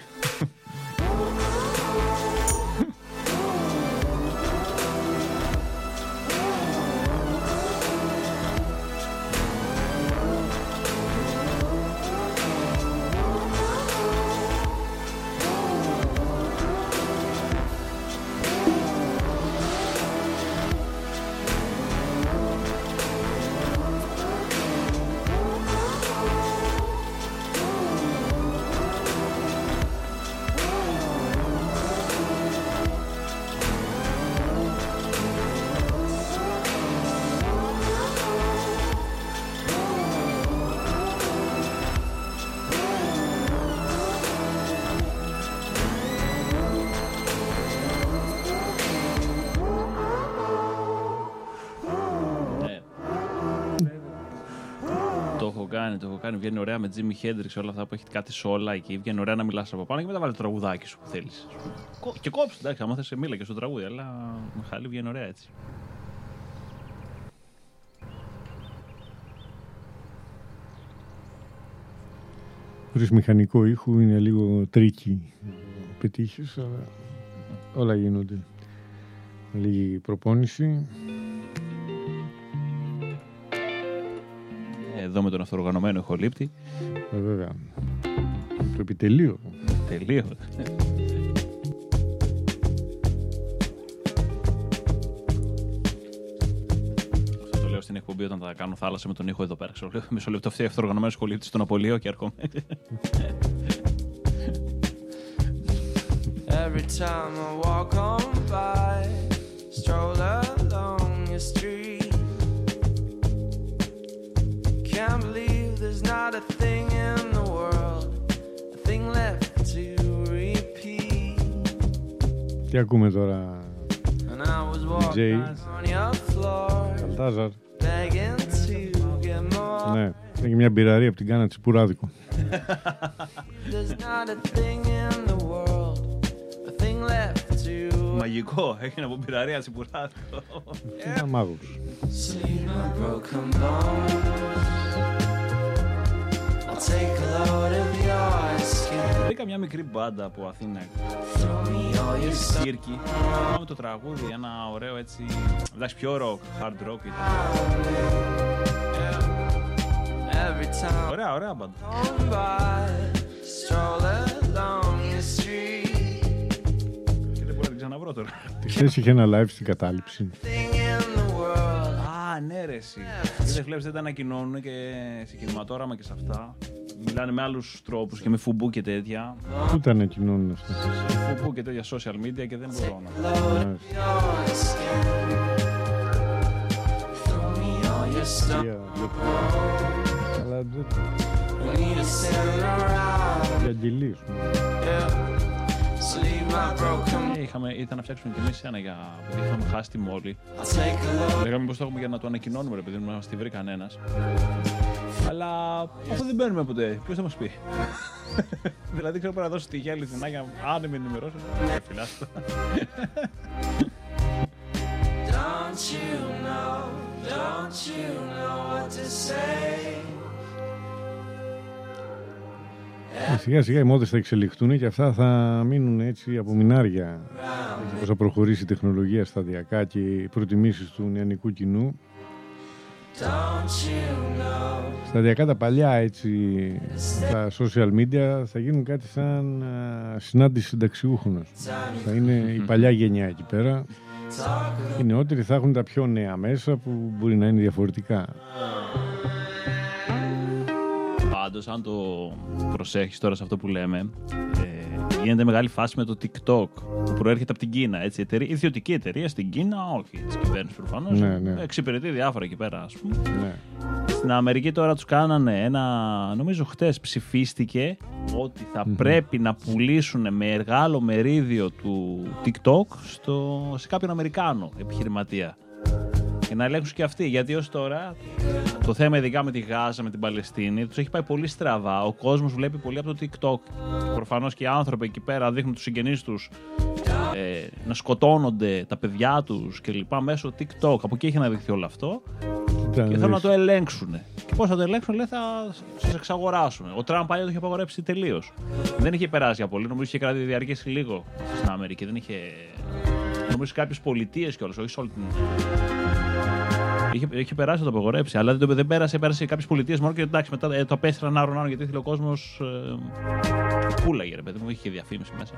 Το έχω κάνει, βγαίνει ωραία με Jimi Hendrix, όλα αυτά που έχει κάτι σόλα εκεί. Βγαίνει ωραία να μιλάς από πάνω και μετά βάλει το τραγουδάκι σου που θέλεις. Και κόψε, εντάξει, άμα θες μίλα και στο τραγούδι, αλλά με χαλί βγαίνει ωραία έτσι. Χωρίς μηχανικό ήχου είναι λίγο τρίκι. Πετύχεις, αλλά όλα γίνονται. Λίγη προπόνηση. Εδώ με τον αυτοοργανωμένο ηχολήπτη. Ε, βέβαια. Το επιτελείο. Τελείω. Αυτό το λέω στην εκπομπή όταν θα κάνω θάλασσα με τον ήχο εδώ πέρα. Μισό λεπτό αυτή αυτοοργανωμένο ηχολήπτη στον Απολείο και έρχομαι. Every time I walk on by, stroll along your street, can't believe there's not a thing in the world, a thing left to repeat. Τι ακούμε τώρα, And I was walking Jay. on your floor, Μπαλτάζαρ. begging to get more. Ναι, έχει μια μπειραρία από την Κάνα Τσιπουράδικο. There's not a thing in the world, a thing left to Μαγικό, έχει από πειραρία Τσιπουράδικο. Ήταν μάγος. see my broken bones. I'll take a load of your skin. Βρήκα μια μικρή μπάντα από Αθήνα. Throw me all your stuff. Κύρκη. Πάμε το τραγούδι, ένα ωραίο έτσι. Εντάξει, πιο rock, hard rock ήταν. Every time Ωραία, ωραία μπάντα. I'm by, stroll along the street. Και δεν μπορώ να την ξαναβρω τώρα. Χθες είχε ένα live στην κατάληψη. Thing in the world. Α, ναι, ρε, εσύ. Είδες, βλέπεις, δεν τα ανακοινώνουν και σε κινηματόραμα και σε αυτά. Μιλάνε με άλλους τρόπους και με φουμπού και τέτοια. Πού τα ανακοινώνουν αυτά. Σε φουμπού και τέτοια social media και δεν μπορώ να. Load of your skin. Throw me all your stuff. Αλλά δεν We need to send around. διαγγελείς. Yeah. Sleep my broken. Ε, είχαμε, ήταν να φτιάξουμε κι εμείς ένα για. Επειδή είχαμε χάσει τη μόλι. I'll take a load. Λέγαμε πως το έχουμε για να το ανακοινώνουμε, ρε παιδί μου, να μας τη βρει κανένας. Αλλά αυτό δεν μπαίνουμε ποτέ. Ποιος θα μας πει. Δηλαδή ξέρω πρέπει να δώσω τη γέλη την Άγια. Αν δεν με ενημερώσει, δεν φυλάς το. Don't you know, don't you know what to say? Σιγά σιγά οι μόδες θα εξελιχθούν και αυτά θα μείνουν έτσι από μηνάρια. Όσο προχωρήσει η τεχνολογία σταδιακά και οι προτιμήσεις του νεανικού κοινού. Don't you know? Σταδιακά τα παλιά έτσι, τα social media θα γίνουν κάτι σαν α, συνάντηση συνταξιούχων. Θα είναι η παλιά γενιά εκεί πέρα. Οι νεότεροι θα έχουν τα πιο νέα μέσα που μπορεί να είναι διαφορετικά. Πάντως, αν το προσέχεις τώρα σε αυτό που λέμε, ε, γίνεται μεγάλη φάση με το TikTok που προέρχεται από την Κίνα. Έτσι, εταιρεία, ιδιωτική εταιρεία στην Κίνα, όχι της κυβέρνησης προφανώς. Ναι, ναι. Εξυπηρετεί διάφορα εκεί πέρα, ας πούμε. Ναι. Στην Αμερική τώρα τους κάνανε ένα, νομίζω χτες ψηφίστηκε ότι θα Mm-hmm. πρέπει να πουλήσουν με μεγάλο μερίδιο του TikTok στο, σε κάποιον Αμερικάνο επιχειρηματία. Και να ελέγξουν και αυτοί. Γιατί ως τώρα το θέμα, ειδικά με τη Γάζα, με την Παλαιστίνη, τους έχει πάει πολύ στραβά. Ο κόσμος βλέπει πολύ από το TikTok. Προφανώς και οι άνθρωποι εκεί πέρα δείχνουν τους συγγενείς τους ε, να σκοτώνονται, τα παιδιά τους κλπ. Μέσω TikTok. Από εκεί έχει αναδειχθεί όλο αυτό. Ήταν, Και θέλουν να το ελέγξουν. Και πώς θα το ελέγξουν, λέει, θα σας εξαγοράσουμε. Ο Τραμπ παλιά το είχε απαγορέψει τελείως. Δεν είχε περάσει για πολύ. Νομίζω είχε κράτη διαρκέσει λίγο στην Αμερική. Δεν είχε. Νομίζω σε κάποιες πολιτείες κιόλας, όχι σε όλη την. Είχε, είχε περάσει το απαγορέψει, αλλά δεν, δεν πέρασε, πέρασε σε κάποιες πολιτείες μόνο και εντάξει, μετά ε, το απέστραν άρον άρον γιατί ήθελε ο κόσμος. Ε, πούλαγε, ρε παιδί μου, είχε διαφήμιση μέσα.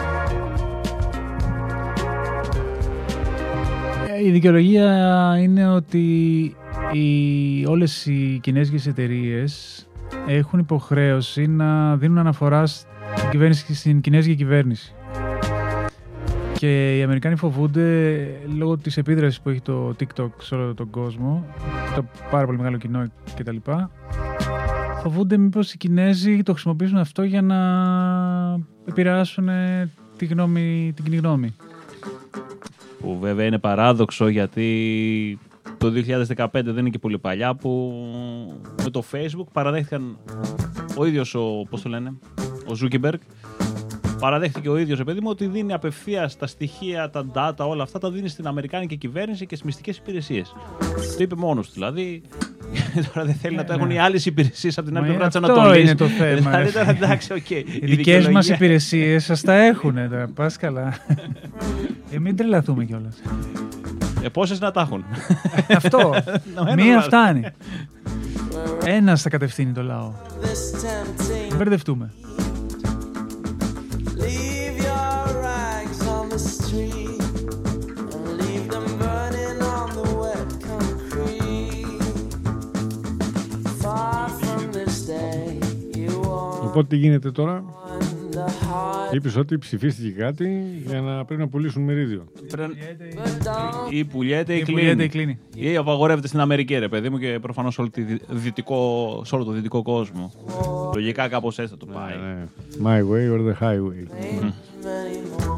Η δικαιολογία είναι ότι οι, όλες οι κινέζικες εταιρείες έχουν υποχρέωση να δίνουν αναφορά στην, κυβέρνηση, στην κινέζικη κυβέρνηση. Και οι Αμερικάνοι φοβούνται, λόγω της επίδρασης που έχει το TikTok σε όλο τον κόσμο, το πάρα πολύ μεγάλο κοινό κτλ. Φοβούνται μήπως οι Κινέζοι το χρησιμοποιήσουν αυτό για να επηρεάσουν τη γνώμη, την κοινή γνώμη. Που βέβαια είναι παράδοξο γιατί το δύο χιλιάδες δεκαπέντε δεν είναι και πολύ παλιά που με το Facebook παραδέχτηκαν ο ίδιος ο, πώς το λένε, ο Zuckerberg, παραδέχτηκε ο ίδιος, παιδί μου, ότι δίνει απευθείας τα στοιχεία, τα data, όλα αυτά τα δίνει στην Αμερικάνικη κυβέρνηση και στις μυστικές υπηρεσίες. Το είπε μόνος του, δηλαδή. Τώρα δεν θέλει ναι, να το έχουν ναι. οι άλλες υπηρεσίες από την άλλη Μα πλευρά της αυτό Ανατολής. είναι το θέμα. Δηλαδή τώρα εντάξει, οκ. Οι δικές μας υπηρεσίες σας τα έχουνε τώρα, πας καλά. Ε, μην τρελαθούμε κιόλας. Ε, πόσες να τα έχουν. Αυτό. Ένα Μία βάζει. φτάνει. Ένας θα κατευθύνει το λαό. This tempting. Μην μπερδευτούμε. Leave your rags on the street and leave them burning on the wet concrete. Far from this day you want Οπότε τι γίνεται τώρα. the heart, Είπες ότι ψηφίστηκε κάτι για να πρέπει να πουλήσουν μερίδιο. but don't Ή πουλιέται ή Ή πουλιέται ή κλείνει. κλείνει. Ή απαγορεύεται στην Αμερική, ρε παιδί μου, και προφανώς σε όλο, τη δυτικό, σε όλο το δυτικό κόσμο. Λογικά κάπως έτσι θα το πάει. Ναι. My way or the highway. many more.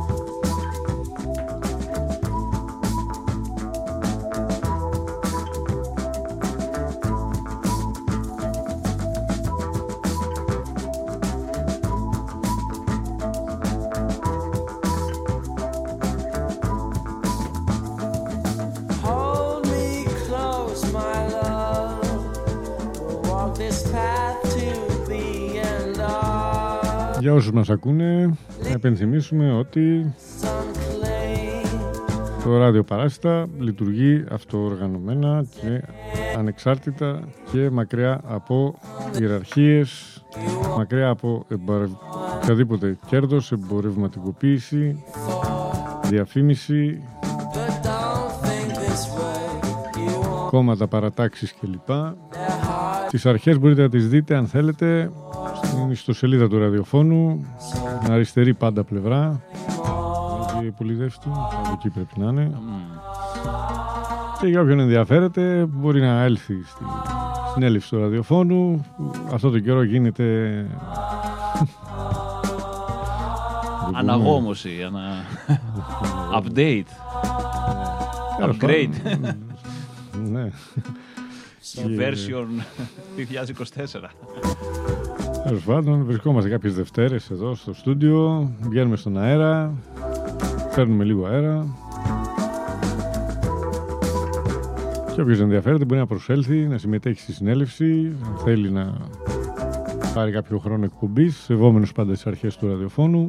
Για όσους μας ακούνε, να επενθυμίσουμε ότι το Ράδιο Παράσιτα λειτουργεί αυτοοργανωμένα και ανεξάρτητα και μακριά από ιεραρχίες, μακριά από εμπορευ... οποιαδήποτε κέρδος, εμπορευματικοποίηση, διαφήμιση, κόμματα, παρατάξεις κλπ. Τις αρχές μπορείτε να τις δείτε αν θέλετε στην ιστοσελίδα του ραδιοφώνου, αριστερή πάντα πλευρά. Η Πολυδεύτη, από εκεί πρέπει να είναι. Και για όποιον ενδιαφέρεται μπορεί να έλθει στη συνέλευση του ραδιοφώνου. Αυτό το καιρό γίνεται αναγόμωση, ανα... update, upgrade. Ναι. Version είκοσι είκοσι τέσσερα. Τέλος πάντων, βρισκόμαστε κάποιες Δευτέρες εδώ στο στούντιο, βγαίνουμε στον αέρα, φέρνουμε λίγο αέρα. Και όποιος ενδιαφέρεται μπορεί να προσέλθει, να συμμετέχει στη συνέλευση, αν θέλει να πάρει κάποιο χρόνο εκπομπής, σεβόμενος πάντα τις αρχές του ραδιοφώνου.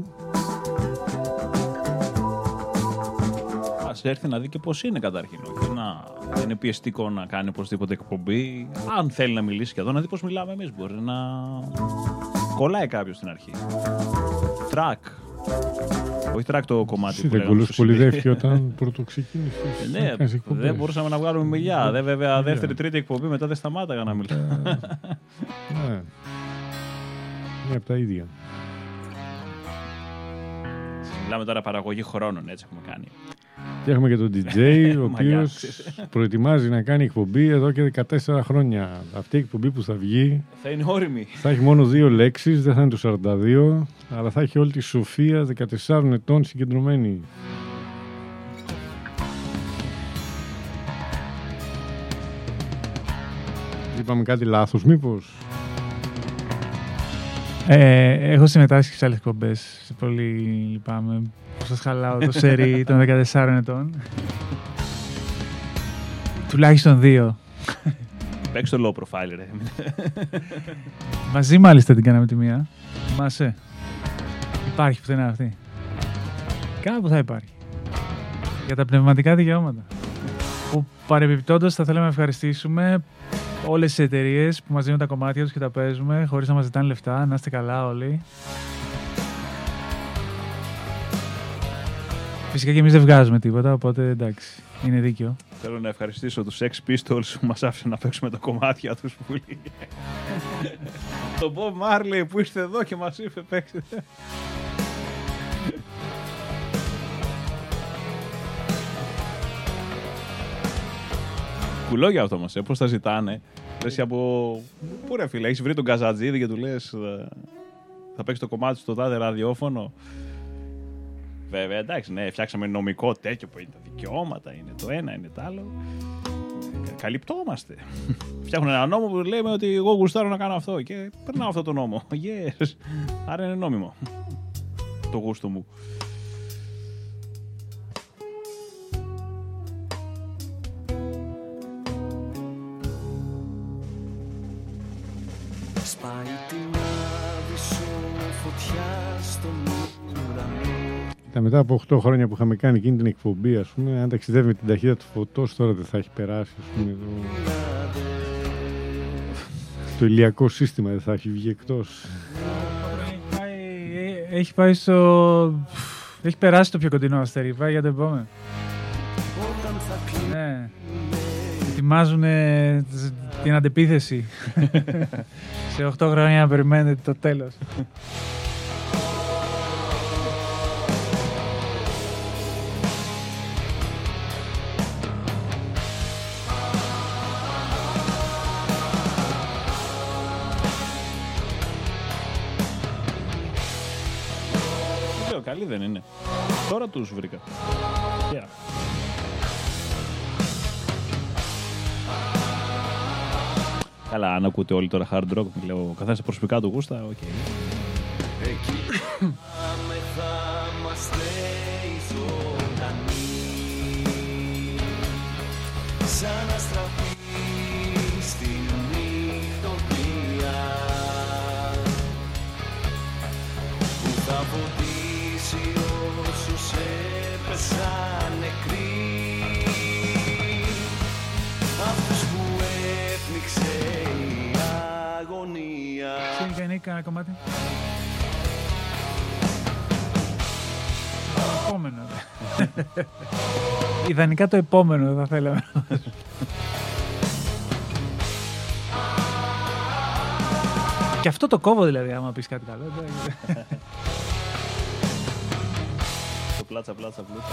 Ας έρθει να δει και πώς είναι καταρχήν. Όχι να είναι πιεστικό να κάνει οπωσδήποτε εκπομπή. Αν θέλει να μιλήσει και εδώ, να δει πώς μιλάμε εμείς. Μπορεί να κολλάει κάποιος στην αρχή. Τρακ. Όχι τρακ το κομμάτι Εσύ που λέγαμε. δεν Πολυδεύτη όταν πρώτο ξεκίνησες. Ναι, δεν μπορούσαμε να βγάλουμε μιλιά. Δεν βέβαια δεύτερη, τρίτη εκπομπή μετά δεν σταμάταγα να μιλάω. Ναι. Είναι από τα ίδια. Μιλάμε τώρα παραγωγή χρόνων, έτσι έχουμε κάνει. Και έχουμε και τον ντι τζέι, ο οποίος προετοιμάζει να κάνει εκπομπή εδώ και δεκατέσσερα χρόνια. Αυτή η εκπομπή που θα βγει θα είναι όριμη. Θα έχει μόνο δύο λέξεις, δεν θα είναι το σαράντα δύο, αλλά θα έχει όλη τη σοφία δεκατεσσάρων ετών συγκεντρωμένη. Είπαμε κάτι λάθος μήπως? Ε, έχω συμμετάσχει σε άλλες εκπομπές. Πολύ λυπάμαι που σας χαλάω το σερί των δεκατεσσάρων ετών. Τουλάχιστον δύο. Παίξε το low profile, ρε. Μαζί μάλιστα την κάναμε τη μία. Θυμάσαι. Υπάρχει πουθενά αυτή. Κάπου θα υπάρχει. Για τα πνευματικά δικαιώματα. Που παρεμπιπτόντως θα θέλαμε να ευχαριστήσουμε όλες τις εταιρείες που μας δίνουν τα κομμάτια τους και τα παίζουμε χωρίς να μας ζητάνε λεφτά. Να είστε καλά όλοι. Φυσικά και εμείς δεν βγάζουμε τίποτα, οπότε εντάξει, είναι δίκαιο. Θέλω να ευχαριστήσω τους Sex Pistols που μας άφησαν να παίξουμε τα κομμάτια τους που λέει. Τον Bob Marley που ήρθε εδώ και μας είπε παίξτε. Κουλόγια αυτό μας, ε, πώς τα ζητάνε. Λες από... Πού ρε φίλε, έχεις βρει τον Καζατζίδη και του λες θα παίξει το κομμάτι στο τάδε ραδιόφωνο. Βέβαια, εντάξει, ναι, φτιάξαμε νομικό τέτοιο που είναι τα δικαιώματα, είναι το ένα, είναι το άλλο. Καλυπτόμαστε. Φτιάχνουν ένα νόμο που λέμε ότι εγώ γουστάρω να κάνω αυτό και περνάω αυτό το νόμο. Yes. Άρα είναι νόμιμο. Το γούστο μου. Σπάει την άδη σου με φωτιά στον ουρανό. Μετά από οκτώ χρόνια που είχαμε κάνει εκείνη την εκπομπή, ας πούμε, αν ταξιδεύει με την ταχύτητα του φωτός, τώρα δεν θα έχει περάσει, ας πούμε, το, το ηλιακό σύστημα δεν θα έχει βγει εκτός. Έχει πάει στο... Έχει περάσει το πιο κοντινό αστέρι, πάει για το επόμενο. Ναι. Ετοιμάζουν την αντεπίθεση. Σε οκτώ χρόνια να περιμένετε το τέλος. Καλή δεν είναι. Τώρα τους βρήκα. Yeah. Καλά, αν ακούτε όλοι τώρα hard rock, λέω, ο καθένας προσωπικά του γούστα, οκ. Okay. Εκεί πάμε θα είμαστε οι ζωντανοί, σαν να στραφεί στη νυχτοπία. Και είναι κανένα κομμάτι. Το επόμενο. Ιδανικά το επόμενο θα θέλαμε. Και αυτό το κόβω δηλαδή, άμα πεις κάτι καλό. Το πλάτσα, πλάτσα, πλούτσα.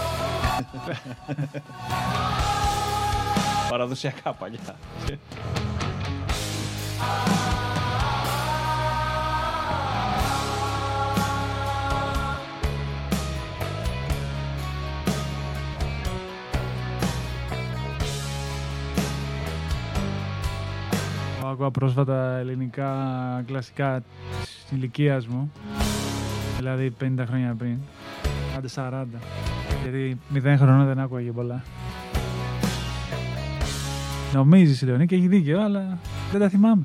Παραδοσιακά παλιά. Ακούω πρόσφατα ελληνικά κλασικά της ηλικίας μου, δηλαδή πενήντα χρόνια πριν, άντε σαράντα, γιατί μηδέν χρονών δεν άκουγα και πολλά. Νομίζεις, Λεωνί, και έχει δίκιο, αλλά δεν τα θυμάμαι.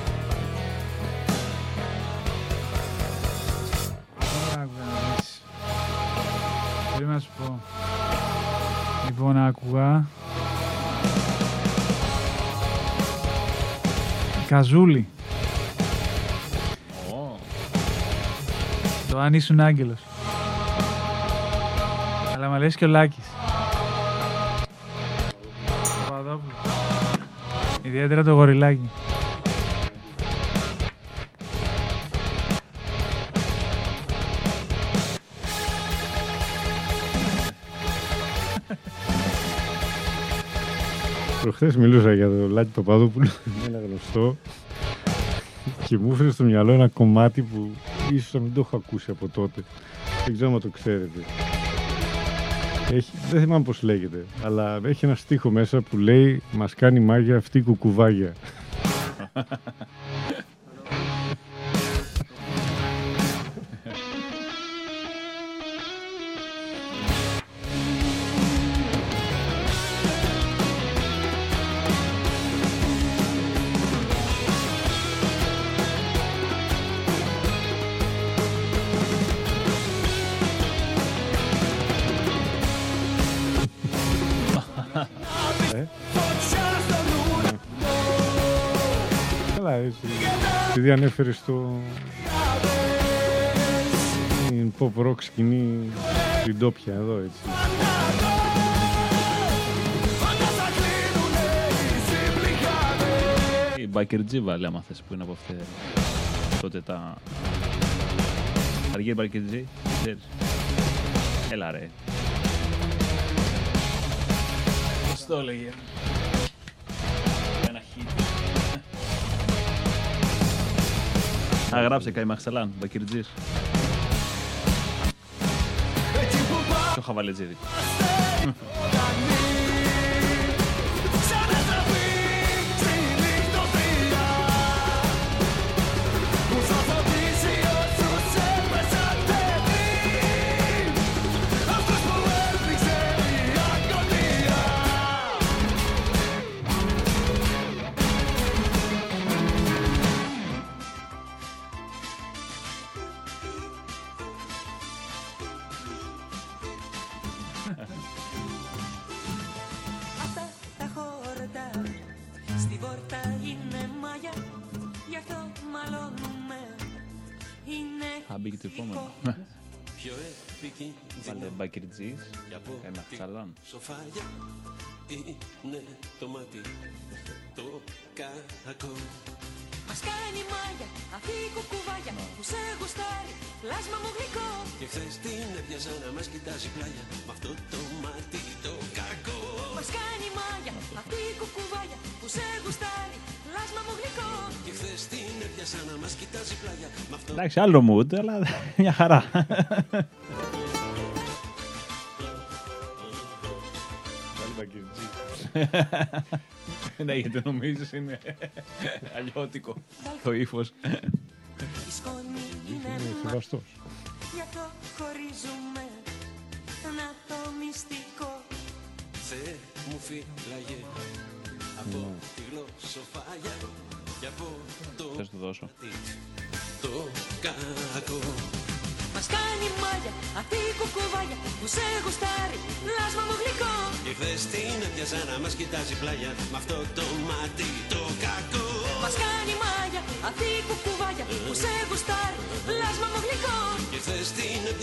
Πρέπει να σου πω. Λοιπόν, άκουγα Καζούλη. Oh. Το αν ήσουν άγγελος. Αλλά μ' αρέσει και ο Λάκης. Παπαδόπουλος. Ιδιαίτερα το γοριλάκι. Προχθές μιλούσα για το Λάκη Παπαδόπουλο, ένα γνωστό, και μου έφερε στο μυαλό ένα κομμάτι που ίσως να μην το έχω ακούσει από τότε. Δεν ξέρω αν το ξέρετε. Έχει, δεν θυμάμαι πώς λέγεται, αλλά έχει ένα στίχο μέσα που λέει «Μας κάνει μάγια αυτή η κουκουβάγια». Επειδή ανέφερε στο την pop rock σκηνή την τόπια εδώ, έτσι. Η Μπακερτζίβα, λέμε, θες, που είναι από αυτές τότε τα... Αργύρι Μπακερτζή, ξέρεις. Έλα ρε. Πώς το έλεγε. Ένα χ. Α, γράψε Καϊμαξαλάν, Μπακερτζής. Το Χαβαλετζίδι. Θα μπήκε το επόμενο. Βάλε Μπακερτζής, Καϊμαξαλάν. Είναι το μάτι, το κακό. Μας κάνει μάγια αυτή η κουκουβάγια που σε γουστάρει, πλάσμα μου γλυκό. Και χθες την έπιασα να μας κοιτάζει πλάγια μ' αυτό το μάτι το κακό. Μας κάνει μάγια αυτή η κουκουβάγια που σε γουστάρει, πλάσμα μου γλυκό. Και χθες την έπιασα να μας κοιτάζει πλάγια μ' αυτό. Εντάξει, άλλο mood, αλλά μια χαρά. Ναι, γιατί νομίζεις είναι αλλιώτικο το ύφος. Η σκόνη είναι σεβαστός. γι' αυτό χωρίζουμε, να το μυστικό. Θεέ μου φύλαγε από τη γλωσσοφάγια και από το Θες το δώσω. το κακό. Μας κάνει μάγια αυτή η κουκουβάγια που σε γουστάρει, πλάσμα μου γλυκό. Και χθες την έπιασα να μας κοιτάζει πλάγια μ' αυτό το μάτι το κακό. Μας κάνει μάγια αυτή η κουκουβάγια που σε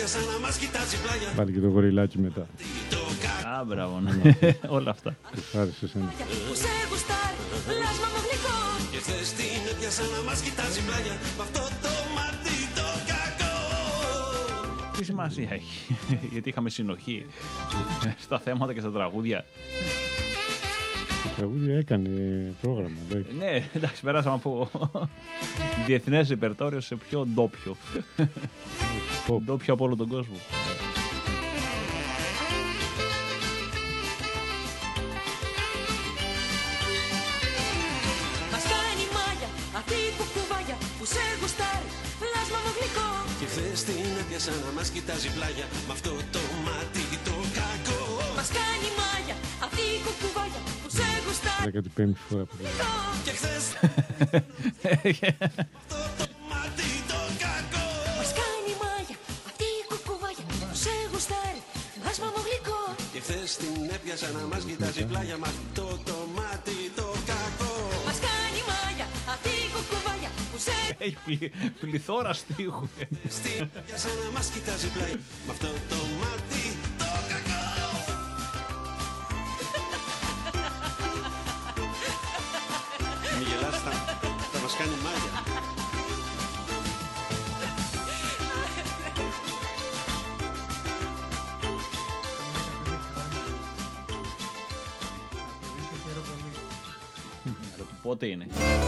Βάλει και το γοριλάκι μετά. Α, μπράβο, ναι. Όλα αυτά. Ευχάρισε εσένα. Που σε γουστάρει, λάσμα μου γλυκό. Και χθες την έπιασα να μας κοιτάζει πλάγια με αυτό το μάτι το κακό. Τι σημασία έχει, γιατί είχαμε συνοχή στα θέματα και στα τραγούδια. Το τραγούδι έκανε πρόγραμμα. εντάξει. Ναι, εντάξει, περάσαμε από διεθνές ρεπερτόριο σε πιο ντόπιο. Pop. Ντόπιο από όλο τον κόσμο. Μας κάνει μάγια, αυτή η κουκουβάγια που σε γουστάρει, λάσμα μου γλυκό. Και χθες την έπιασα να μας κοιτάζει πλάγια με αυτό το μάτι το κακό. Μας κάνει μάγια, αυτή η κουκουβάγια που σε γουστάρει, δέκατη πέμπτη φορά που λέω. Και χθες αυτό το μάτι το κακό. Μας κάνει μάγια, αυτή η κουκουβάγια που σε γουστάρει, λάσμα μου γλυκό. Και χθες την έπιασα να μας κοιτάζει πλάγια με αυτό το μάτι το κακό. Μας κάνει μάγια, αυτή η κουκουβάγια που σε Έχει πλη- πληθώρα στίχου. Στην έπιασα να μας κοιτάζει πλάγια με αυτό το μάτι το κακό. Μη γελάς, θα, θα μας κάνει μάγια. Αλλά του πότε είναι.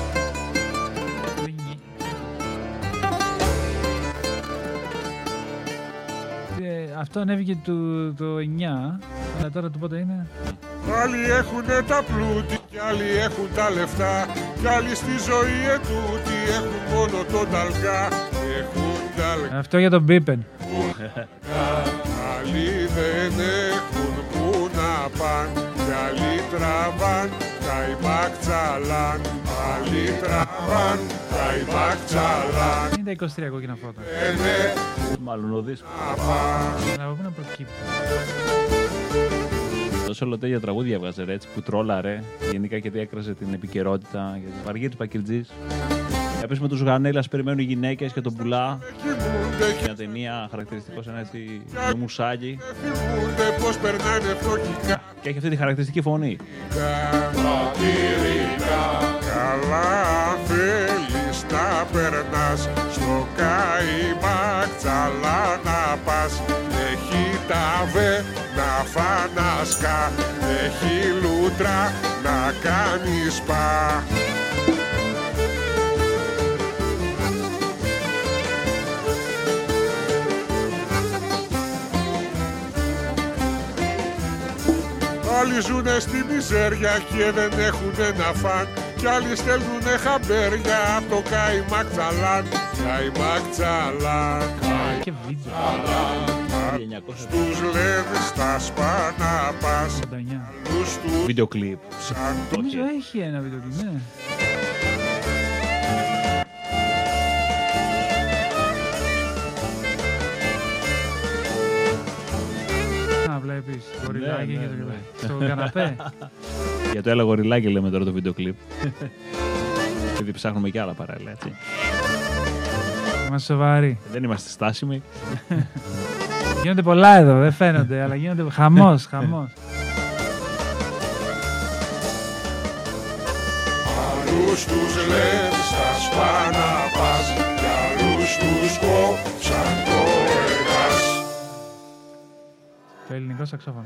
Ε, αυτό ανέβηκε το, το εννιά, αλλά τώρα το πότε είναι. Άλλοι έχουνε τα πλούτη κι άλλοι έχουν τα λεφτά κι άλλοι στη ζωή ετούτη έχουν μόνο τον ταλγά. Έχουν ταλγά, Αυτό για τον Μπίπεν. άλλοι δεν έχουν που να παν κι άλλοι τραβάν καημάκ τσαλάν. Άλλοι τραβάν καημάκ τσαλάν. Είναι τα είκοσι τρία κόκκινα φώτα. Μάλλον ο δίσκος. Αλλά από πού να προκύπτει. Τόσο λοτέ τραγούδια έβγαζε ρε, έτσι που τρόλαρε. Γενικά και διέκραζε την επικαιρότητα για την Βαργίτη Πακιλτζής. Επίσης με τους Γανέλας περιμένουν οι γυναίκες και τον Πουλά. Μια ταινία χαρακτηριστικό σαν έτσι με μουσάκι. Θυμούνται πως περνάνε φτωχικά. Και έχει αυτή τη χαρακτηριστική φωνή. Καλά θέλεις να περνάς στο καημάκ τσαλά να πας. Έχει ταβέ να φανασκά, έχει λούτρα να κάνει σπα. Άλλοι ζουνε στη μιζέρια και δεν έχουνε να φαν κι άλλοι στέλνουνε χαμπέρια απ' το καημάκ τσαλάν. Καημάκ τσαλάν, Και βίντεο. εννιακόσια τους λένε στα σπάνα πας. ογδόντα εννιά. Τους τους βίντεο κλιπ. σαν το Νομίζω έχει ένα βίντεο κλιπ, ναι. Να βλέπεις, γοριλάκι ναι, και το ναι. κλιπ. Στο καναπέ. Για το έλα γοριλάκι λέμε τώρα το βίντεο κλιπ. Γιατί ψάχνουμε κι άλλα παράλληλα, έτσι. Είμαστε σοβαροί. Δεν είμαστε στάσιμοι. Γίνονται πολλά εδώ, δεν φαίνονται, αλλά γίνονται χαμός, χαμός. Άλλους τους λένε στα σπάνα πας κι άλλους τους κόψαν το εργάς. Το ελληνικό σαξόφωνο.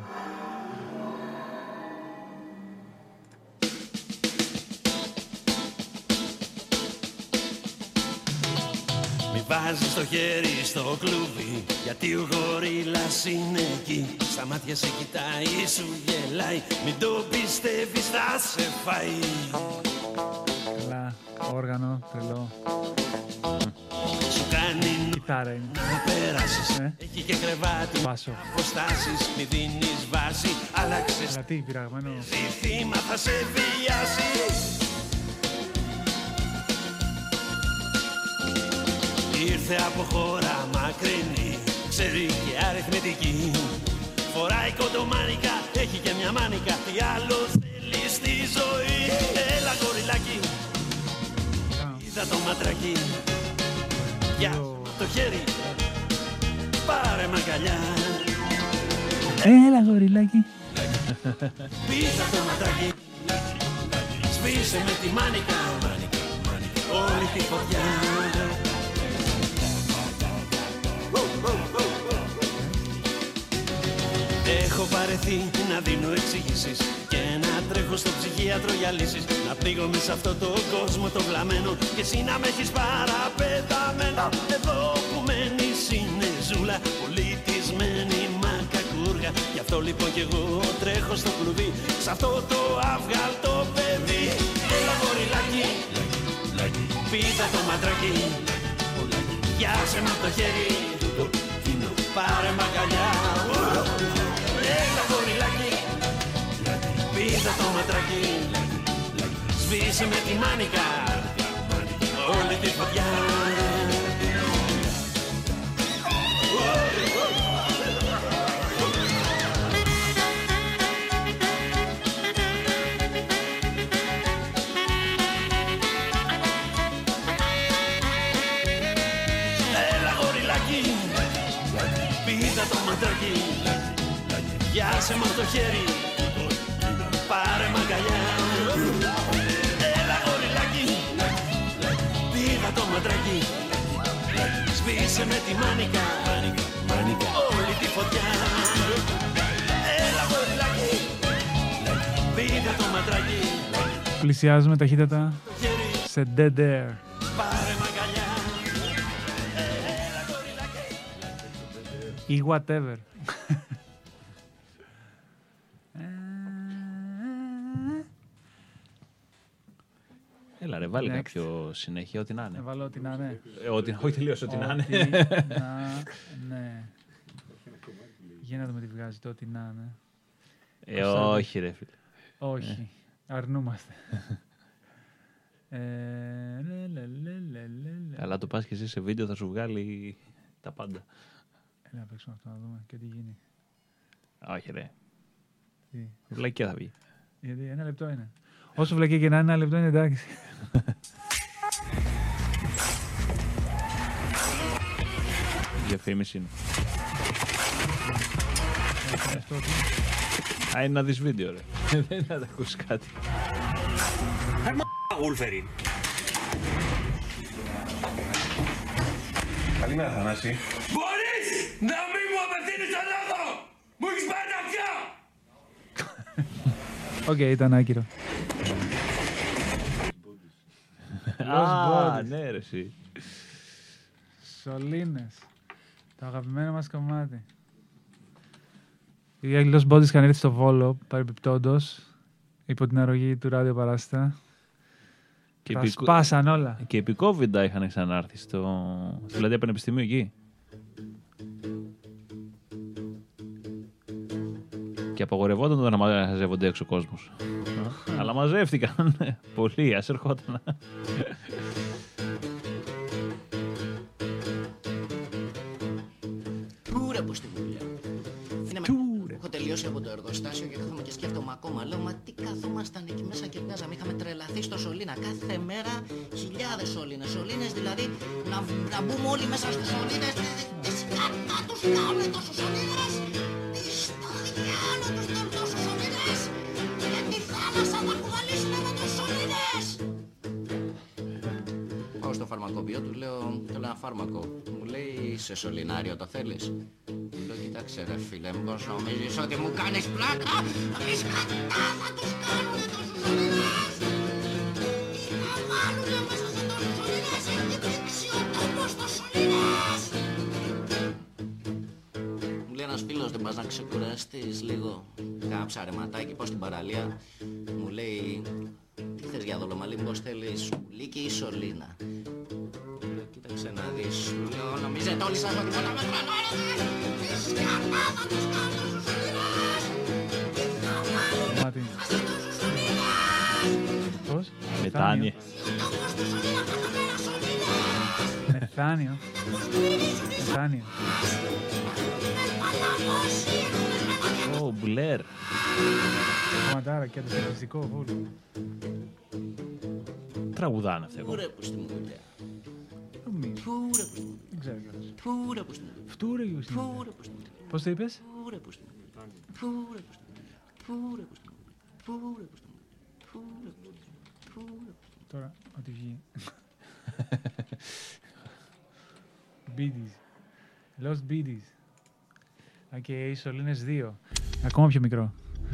Μη βάζεις το χέρι στο κλουβί, γιατί ο γορίλας είναι εκεί. Στα μάτια σε κοιτάει, σου γελάει, μην το πιστεύεις θα σε φάει. Καλά, όργανο, τρελό. Σου κάνει Κιθάρα είναι. να περάσεις, Ε. έχει και κρεβάτι, Μπάσο. αποστάσεις, μη δίνεις βάση, άλλαξες Αλλά τι, πειραγμένο. θύμα θα σε βιάσει. Ήρθε από χώρα μακρινή, ξέρει και αριθμητική. Φοράει κοντομάνικα, έχει και μια μάνικα, τι άλλο θέλει στη ζωή. Έλα γοριλάκι, είδα το ματρακί, για το χέρι, πάρε μ' αγκαλιά. Έλα γοριλάκι. Πίτα το ματάκι, σβήσε με τη μάνικα όλη τη φωτιά. Έχω βαρεθεί να δίνω εξηγήσεις και να τρέχω στο ψυχίατρο για λύσεις. Να πνίγομαι σε αυτό το κόσμο το βλαμμένο και εσύ να με έχεις παραπεταμένα. Εδώ που μένεις είναι ζούλα, πολιτισμένη μακακούργα. Γι' αυτό λοιπόν κι εγώ τρέχω στο κλουβί, σ' αυτό το αυγαλτό παιδί. Έλα γοριλάκι, πίτα το ματράκι, πιάσε μ' απ' το χέρι, πάρε μ' αγκαλιά. Έλα γοριλάκι, πίτα το ματράκι, σβήσε με τη μάνικα όλη τη φωτιά. Έλα γοριλάκι, πίτα το ματράκι, πιάσε μ' απ' το χέρι, πάρε μ' αγκαλιά. Έλα γοριλάκι, πήρα το ματράκι, σβήσε με τη μάνικα όλη τη φωτιά. Έλα γοριλάκι, πήρα το ματράκι, Πλησιάζουμε ταχύτατα σε Dead Air. πάρε μ' αγκαλιά. Ή whatever. Έλα ρε, βάλει Next. κάποιο συνέχεια, ό,τι να είναι. Να βάλω ό,τι να είναι. Ε, ό,τι, όχι τελείως, ό,τι να είναι. Ό,τι να ναι. Για να δούμε τι βγάζει το ό,τι να είναι. Ε, όχι ρε φίλε. Όχι. Αρνούμαστε. Ε, λε, λε, λε, λε, λε, λε. Αλλά το πας και εσύ σε βίντεο θα σου βγάλει τα πάντα. Έλα να παίξουμε αυτό να δούμε και τι γίνει. Όχι ρε. Τι. Βλακιά θα βγει. Γιατί ένα λεπτό είναι. Όσο βλακεί και να είναι, ένα λεπτό είναι εντάξει. Διαφήμιση είναι. Α, είναι να δεις βίντεο ρε. Δεν θα τα ακούσεις κάτι. Γουλφερίν. Καλημέρα Θανάση. Μπορείς να μην μου απευθύνεις το λόγο! Μου έχεις πάρει τα αυτιά! Οκ, ήταν άκυρο. Α, Bodies. ναι ρε εσύ. Σωλήνες. Το αγαπημένο μας κομμάτι. Οι Lost Bodies είχαν έρθει στο Βόλο, παρεμπιπτόντως, υπό την αρρωγή του Ράδιο Παράστα. Και Τα επί- σπάσαν όλα. Και επί COVID είχαν ξανάρθει στο... στη Πλατεία Πανεπιστημίου εκεί. Και απαγορευόταν το να μαζεύονται έξω ο κόσμος. Αλλά μαζεύτηκαν. Πολλοί, ας ερχόταν. Τούρε που στη δουλειά. Είναι με... Έχω τελειώσει από το εργοστάσιο και κάθομαι και σκέφτομαι ακόμα. Λέω, μα τι καθόμασταν εκεί μέσα και βγάζαμε. Είχαμε τρελαθεί στο σωλήνα. Κάθε μέρα χιλιάδες σωλήνες. Σωλήνες δηλαδή να, να μπούμε όλοι μέσα στους σωλήνες. Τι σκάτα τους κάνουν τόσους σωλήνες. Τι στο διάλο τους κάνουν τόσους σωλήνες. Και τη θάλασσα θα κουβαλήσουν με τους σωλήνες. Πάω στο φαρμακοποιό, του λέω, θέλω ένα φάρμακο. Μου λέει, σε σωληνάριο το θέλεις? Του λέω, κοίταξε ρε φίλε, μήπως νομίζεις ότι μου κάνεις πλάκα? Τι σκατά θα τους κάνουνε τόσους σωλήνες. Τι θα βάλουνε μέσα σε τόσους σωλήνες. Έχει τρέξει ο τόπος στους σωλήνες. Μου λέει ένας φίλος, δεν πας να ξεκουραστείς λίγο? Κάνα ψαρεματάκι, πάω στην παραλία. Μου λέει, τι θες για δολομαλή, μήπως θέλεις σκουλίκι ή σωλήνα? Του λέω, κοίταξε να δεις. Του λέω, νομίζετε όλοι σας ότι θα με τρελαίνετε. Τι σκατά θα τους κάνω στους σωλήνες. Τι θα βάλουν Μάτι. σε τόσους σωλήνες. Πώς? Μετάνιε. Τόπος στους σωλήνες, κάθε μέρα σωλήνες. Μεθάνιο. Μεθάνιο. Ω, Μπλερ. Κομματάρα και αντισυλλογιστικό βούλο. Τραγουδάνε αυτοί. Τούρε που στη δουλειά. Νομίζω. Τούρε που στη δουλειά. Δεν ξέρω κιόλας. Φούρε που στην. Φτούρε που στην. Φούρε που στην. Πώς το είπες? Φούρε που στην. Φούρε που στην. Φούρε που στην. Φούρε που στην. Φούρε που στην. Φούρε που στην. Τώρα, ό,τι βγει. Beedies. Lost Beedies. Οκ, okay, σωλήνες δύο. Ακόμα πιο μικρό.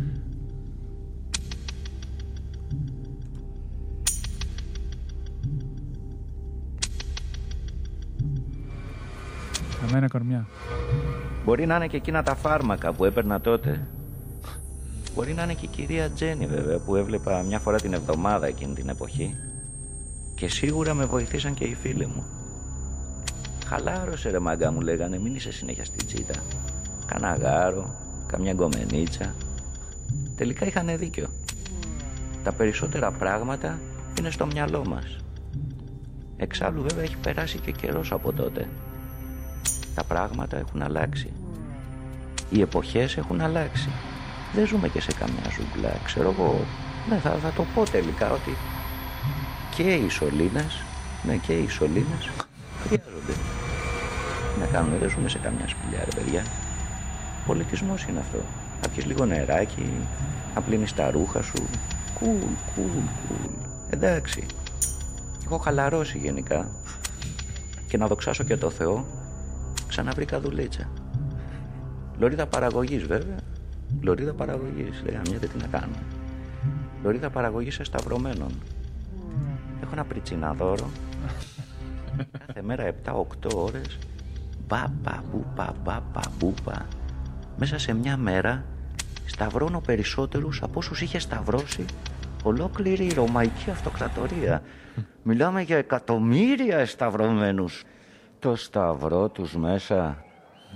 Χαμένα κορμιά. Μπορεί να είναι και εκείνα τα φάρμακα που έπαιρνα τότε. Μπορεί να είναι και η κυρία Τζένι βέβαια που έβλεπα μια φορά την εβδομάδα εκείνη την εποχή. Και σίγουρα με βοηθήσαν και οι φίλοι μου. Χαλάρωσε ρε μάγκα μου λέγανε, μην είσαι συνέχεια στην τσίτα. Κάνα γάρο, καμιά γκομενίτσα. Τελικά είχανε δίκιο. Τα περισσότερα πράγματα είναι στο μυαλό μας. Εξάλλου βέβαια έχει περάσει και καιρός από τότε. Τα πράγματα έχουν αλλάξει. Οι εποχές έχουν αλλάξει. Δεν ζούμε και σε καμιά ζούγκλα. Ξέρω εγώ, ναι, θα, θα το πω τελικά ότι και οι σωλήνες, ναι, και οι σωλήνες χρειάζονται. Να κάνουμε, δεν ζούμε σε καμιά σπηλιά, ρε παιδιά. Πολιτισμός είναι αυτό. Να πιεις λίγο νεράκι, να πλύνεις τα ρούχα σου. Κουλ, κουλ, κουλ. Εντάξει. Έχω χαλαρώσει γενικά. Και να δοξάσω και το Θεό, ξαναβρήκα δουλίτσα. Λωρίδα παραγωγής βέβαια. Λωρίδα παραγωγής. Δεν γαμιέται τι να κάνω. Λωρίδα παραγωγής εσταυρωμένων. Έχω ένα πριτσιναδόρο. Κάθε μέρα επτά οκτώ ώρες. Μπαπα, μπουπα, μπαπα, μπουπα. Μέσα σε μια μέρα σταυρώνω περισσότερους από όσους είχε σταυρώσει ολόκληρη η Ρωμαϊκή Αυτοκρατορία. Μιλάμε για εκατομμύρια εσταυρωμένους. Το σταυρό τους μέσα.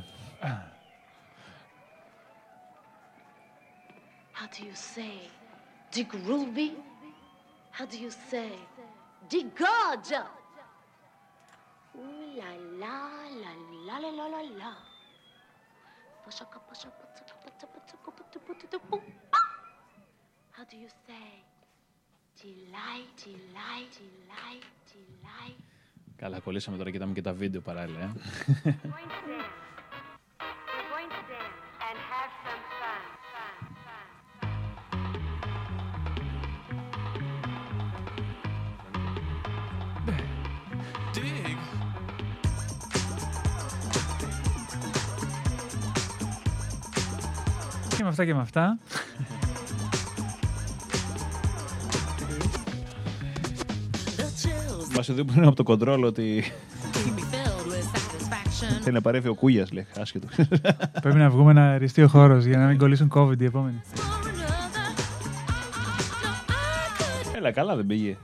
How do you say? De groovy? How do you say? De gorge? Ooh la la la la la la la la. How do you say? Delight, delight, delight, delight. Καλά, κολλήσαμε τώρα, κοιτάμε και τα βίντεο παράλληλα. Ε. Και με αυτά και με αυτά. Μας ειδοποιούν από το κοντρόλ ότι θέλει να παρεύει ο Κούγιας, λέει, άσχετο. Πρέπει να βγούμε να ρηστεί ο χώρος για να μην κολλήσουν COVID οι επόμενοι. Έλα, καλά δεν πήγε.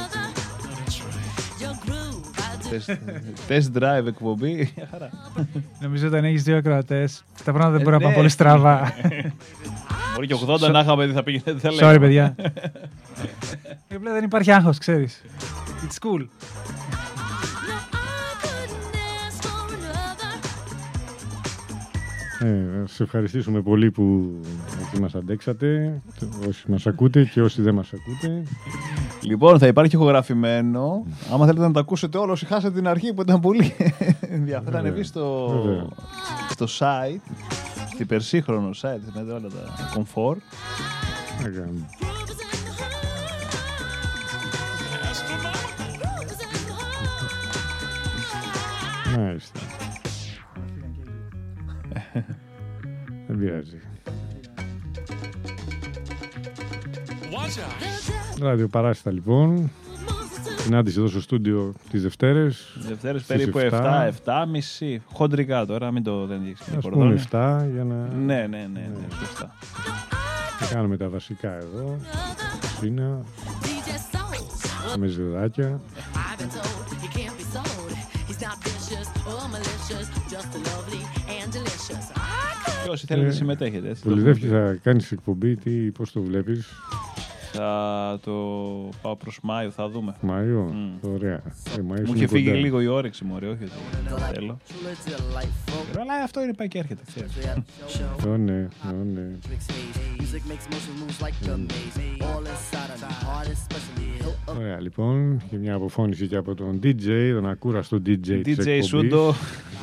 Test drive εκπομπή. Νομίζω όταν έχεις δύο ακροατές, τα πράγματα δεν μπορούν να πάνε πολύ στραβά. Μπορεί και ογδόντα να είχαμε, δεν θα πήγαινε. Sorry, παιδιά. Δεν υπάρχει άγχος, ξέρεις. It's cool. Ε, σας ευχαριστήσουμε πολύ που μας αντέξατε, όσοι μας ακούτε και όσοι δεν μας ακούτε. Λοιπόν, θα υπάρχει ηχογραφημένο. Άμα θέλετε να το ακούσετε όλο, όσοι χάσατε την αρχή που ήταν πολύ ενδιαφέρον, ανεβεί στο, στο site, στο υπερσύγχρονο site, με όλα τα comfort. Μάλιστα. Δεν πειράζει. Ράδιο Παράσιτα λοιπόν. Συνάντηση εδώ στο στούντιο τις Δευτέρες. Δευτέρες περίπου επτά, επτά και μισή. Χοντρικά τώρα, μην το δεν δείξει. Ας πούμε επτά για να... Ναι, ναι, ναι, ναι, σωστά. Θα κάνουμε τα βασικά εδώ. Σίνα. Με ζεδάκια. Και όσοι θέλετε ε, συμμετέχετε. Πολυδεύκη θα κάνεις εκπομπή, τι, πώς το βλέπεις? Θα το πάω προς Μάιο, θα δούμε. Μάιο, mm. ωραία. Ε, Μάιο μου είχε φύγει κοντά. Λίγο η όρεξη μου, ωραία, όχι ότι θέλω. Αλλά αυτό είναι πάει και έρχεται, ξέρεις. Ω ναι, ω ναι. Ωραία, λοιπόν, και μια αποφώνηση και από τον ντι τζέι, τον ακούραστο ντι τζέι της ντι τζέι εκπομπής. Σούντο.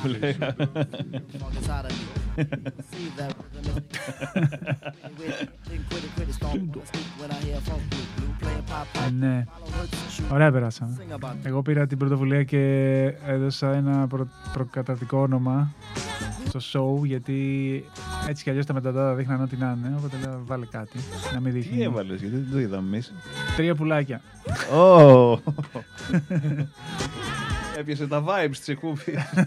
Ναι. Ωραία περάσαμε. Εγώ πήρα την πρωτοβουλία και έδωσα ένα προ... προκαταρτικό όνομα στο show, γιατί έτσι κι αλλιώς τα μεταδότα δείχναν ό,τι να είναι, οπότε λέω βάλε κάτι, να μην δείχνει. Τι έβαλες, γιατί δεν το είδαμε εμείς. Τρία πουλάκια. Ω! Έπιασε τα vibes της εκπομπής.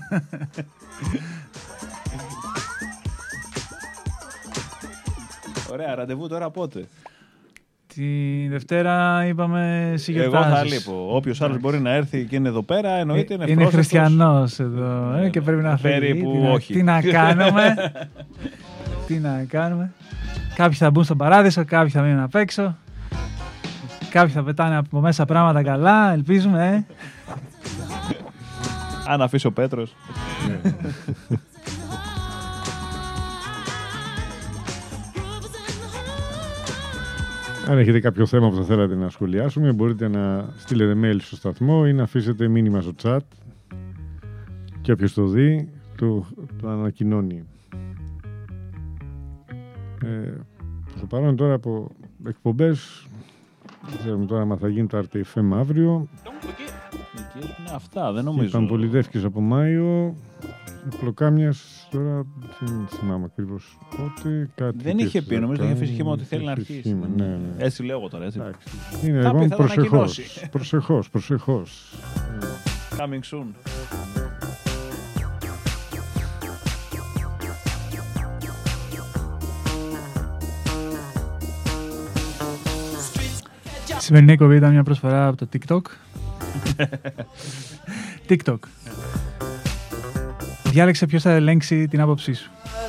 Ωραία, ραντεβού τώρα πότε? Τη Δευτέρα είπαμε συγκεκριτάζεις. Εγώ θα λείπω. Όποιος άλλος μπορεί να έρθει και είναι εδώ πέρα, εννοείται είναι Είναι πρόσθετος. χριστιανός εδώ ε, και πρέπει να φέρει. Περίπου τι, όχι. τι να κάνουμε. Τι να κάνουμε. Κάποιοι θα μπουν στον παράδεισο, κάποιοι θα μείνουν απ' έξω. Κάποιοι θα πετάνε από μέσα πράγματα καλά, ελπίζουμε. Ε. Αν αφήσει ο Πέτρος. Αν έχετε κάποιο θέμα που θα θέλατε να σχολιάσουμε, μπορείτε να στείλετε mail στο σταθμό ή να αφήσετε μήνυμα στο chat και όποιος το δει, το, το ανακοινώνει. Ε, στο παρόν τώρα από εκπομπές, δεν ξέρουμε τώρα αν θα γίνει το αρ τι εφ εμ αύριο. Είναι αυτά, δεν νομίζω. Είπαν Πολυδεύκης από Μάιο. Πλοκάμιας τώρα δεν θυμάμαι ακριβώς πότε. Κάτι δεν είχε πει, νομίζω ότι είχε αφήσει σχήμα ότι θέλει να αρχίσει. Ναι, ναι. Έτσι λέω εγώ τώρα. Έτσι. Είναι λοιπόν προσεχώς. Προσεχώς, προσεχώς. Coming soon. Η σημερινή εκπομπή ήταν μια προσφορά από το TikTok. TikTok. Διάλεξε ποιος θα ελέγξει την άποψή σου.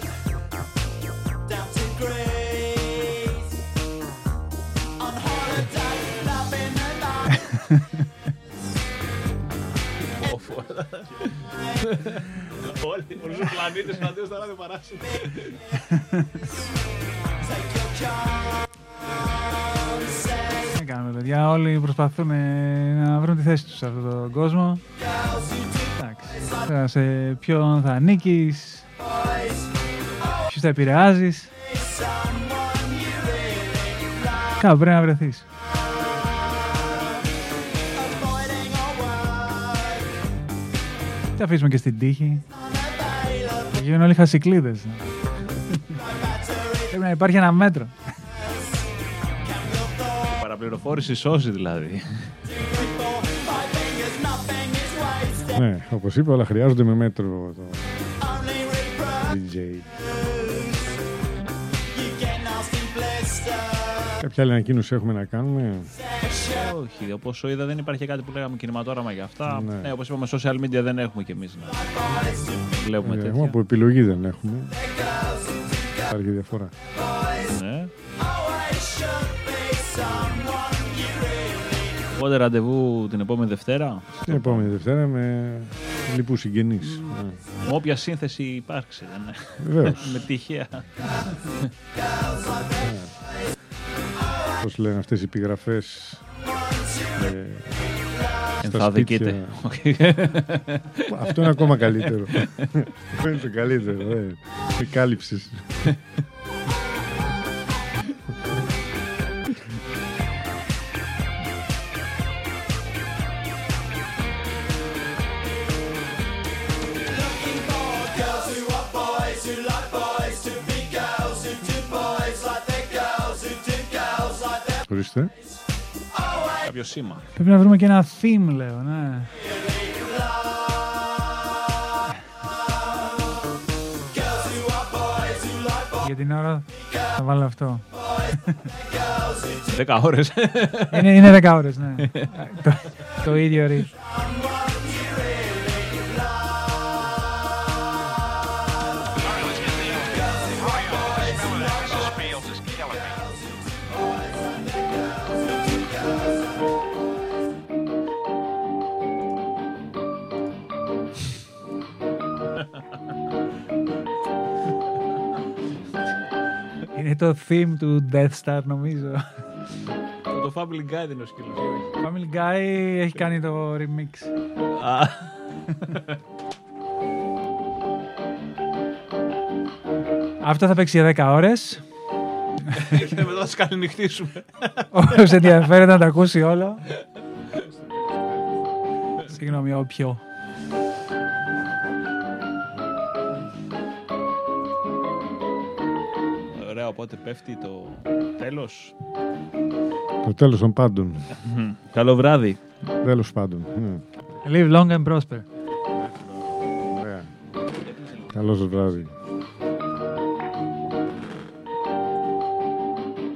Όλους τους πλανήτες φαντίως τώρα δεν παράσουν. Τι κάνουμε, παιδιά, όλοι προσπαθούν να βρουν τη θέση τους σε αυτόν τον κόσμο. Εντάξει, σε ποιον θα ανήκεις, ποιους θα επηρεάζεις. Κάπου πρέπει να βρεθείς. Τι αφήσουμε και στην τύχη. Γίνουν όλοι χασικλίδες. Πρέπει να υπάρχει ένα μέτρο. Η παραπληροφόρηση σώζει δηλαδή. Ναι, όπως είπα, όλα χρειάζονται με μέτρο το ντι τζέι. Κάποια άλλη ανακοίνωση έχουμε να κάνουμε? Όχι, όπως είδα δεν υπάρχει κάτι που λέγαμε κινηματόραμα για αυτά. Ναι. Ναι, όπως είπαμε, social media δεν έχουμε κι εμείς να βλέπουμε Ε, τέτοια. Έχουμε από επιλογή δεν έχουμε. Υπάρχει διαφορά. Ναι. Οπότε ραντεβού την επόμενη Δευτέρα. Την επόμενη Δευτέρα με λοιπούς συγγενείς. Ναι. Με όποια σύνθεση υπάρξει. Δεν είναι. Βεβαίως. Με τυχαία. Πώς λένε αυτές οι επιγραφές. Ε, στα Ενθαδικείτε. σπίτια. Αυτό είναι ακόμα καλύτερο. Αυτό είναι το καλύτερο. Ε. Με κάλυψης. Ορίστε. Κάποιο σήμα. Πρέπει να βρούμε και ένα theme, λέω, ναι. Για την ώρα θα βάλω αυτό. Δέκα ώρες. Είναι, είναι δέκα ώρες, ναι. το, το ίδιο ρί. Είναι το theme του Death Star, νομίζω. το Family Guy δεν είναι ο σκύλος. Family Guy έχει κάνει το remix. Αυτό θα παίξει για δέκα ώρες. Και μετά θα σκαλινυχτήσουμε. Όποιος ενδιαφέρεται να τα ακούσει όλο. Συγγνώμη, όποιο. Ωραία, οπότε πέφτει το τέλος. Το τέλος των πάντων. Καλό βράδυ. Τέλος πάντων. Live long and prosper. Ωραία. Καλό σας βράδυ.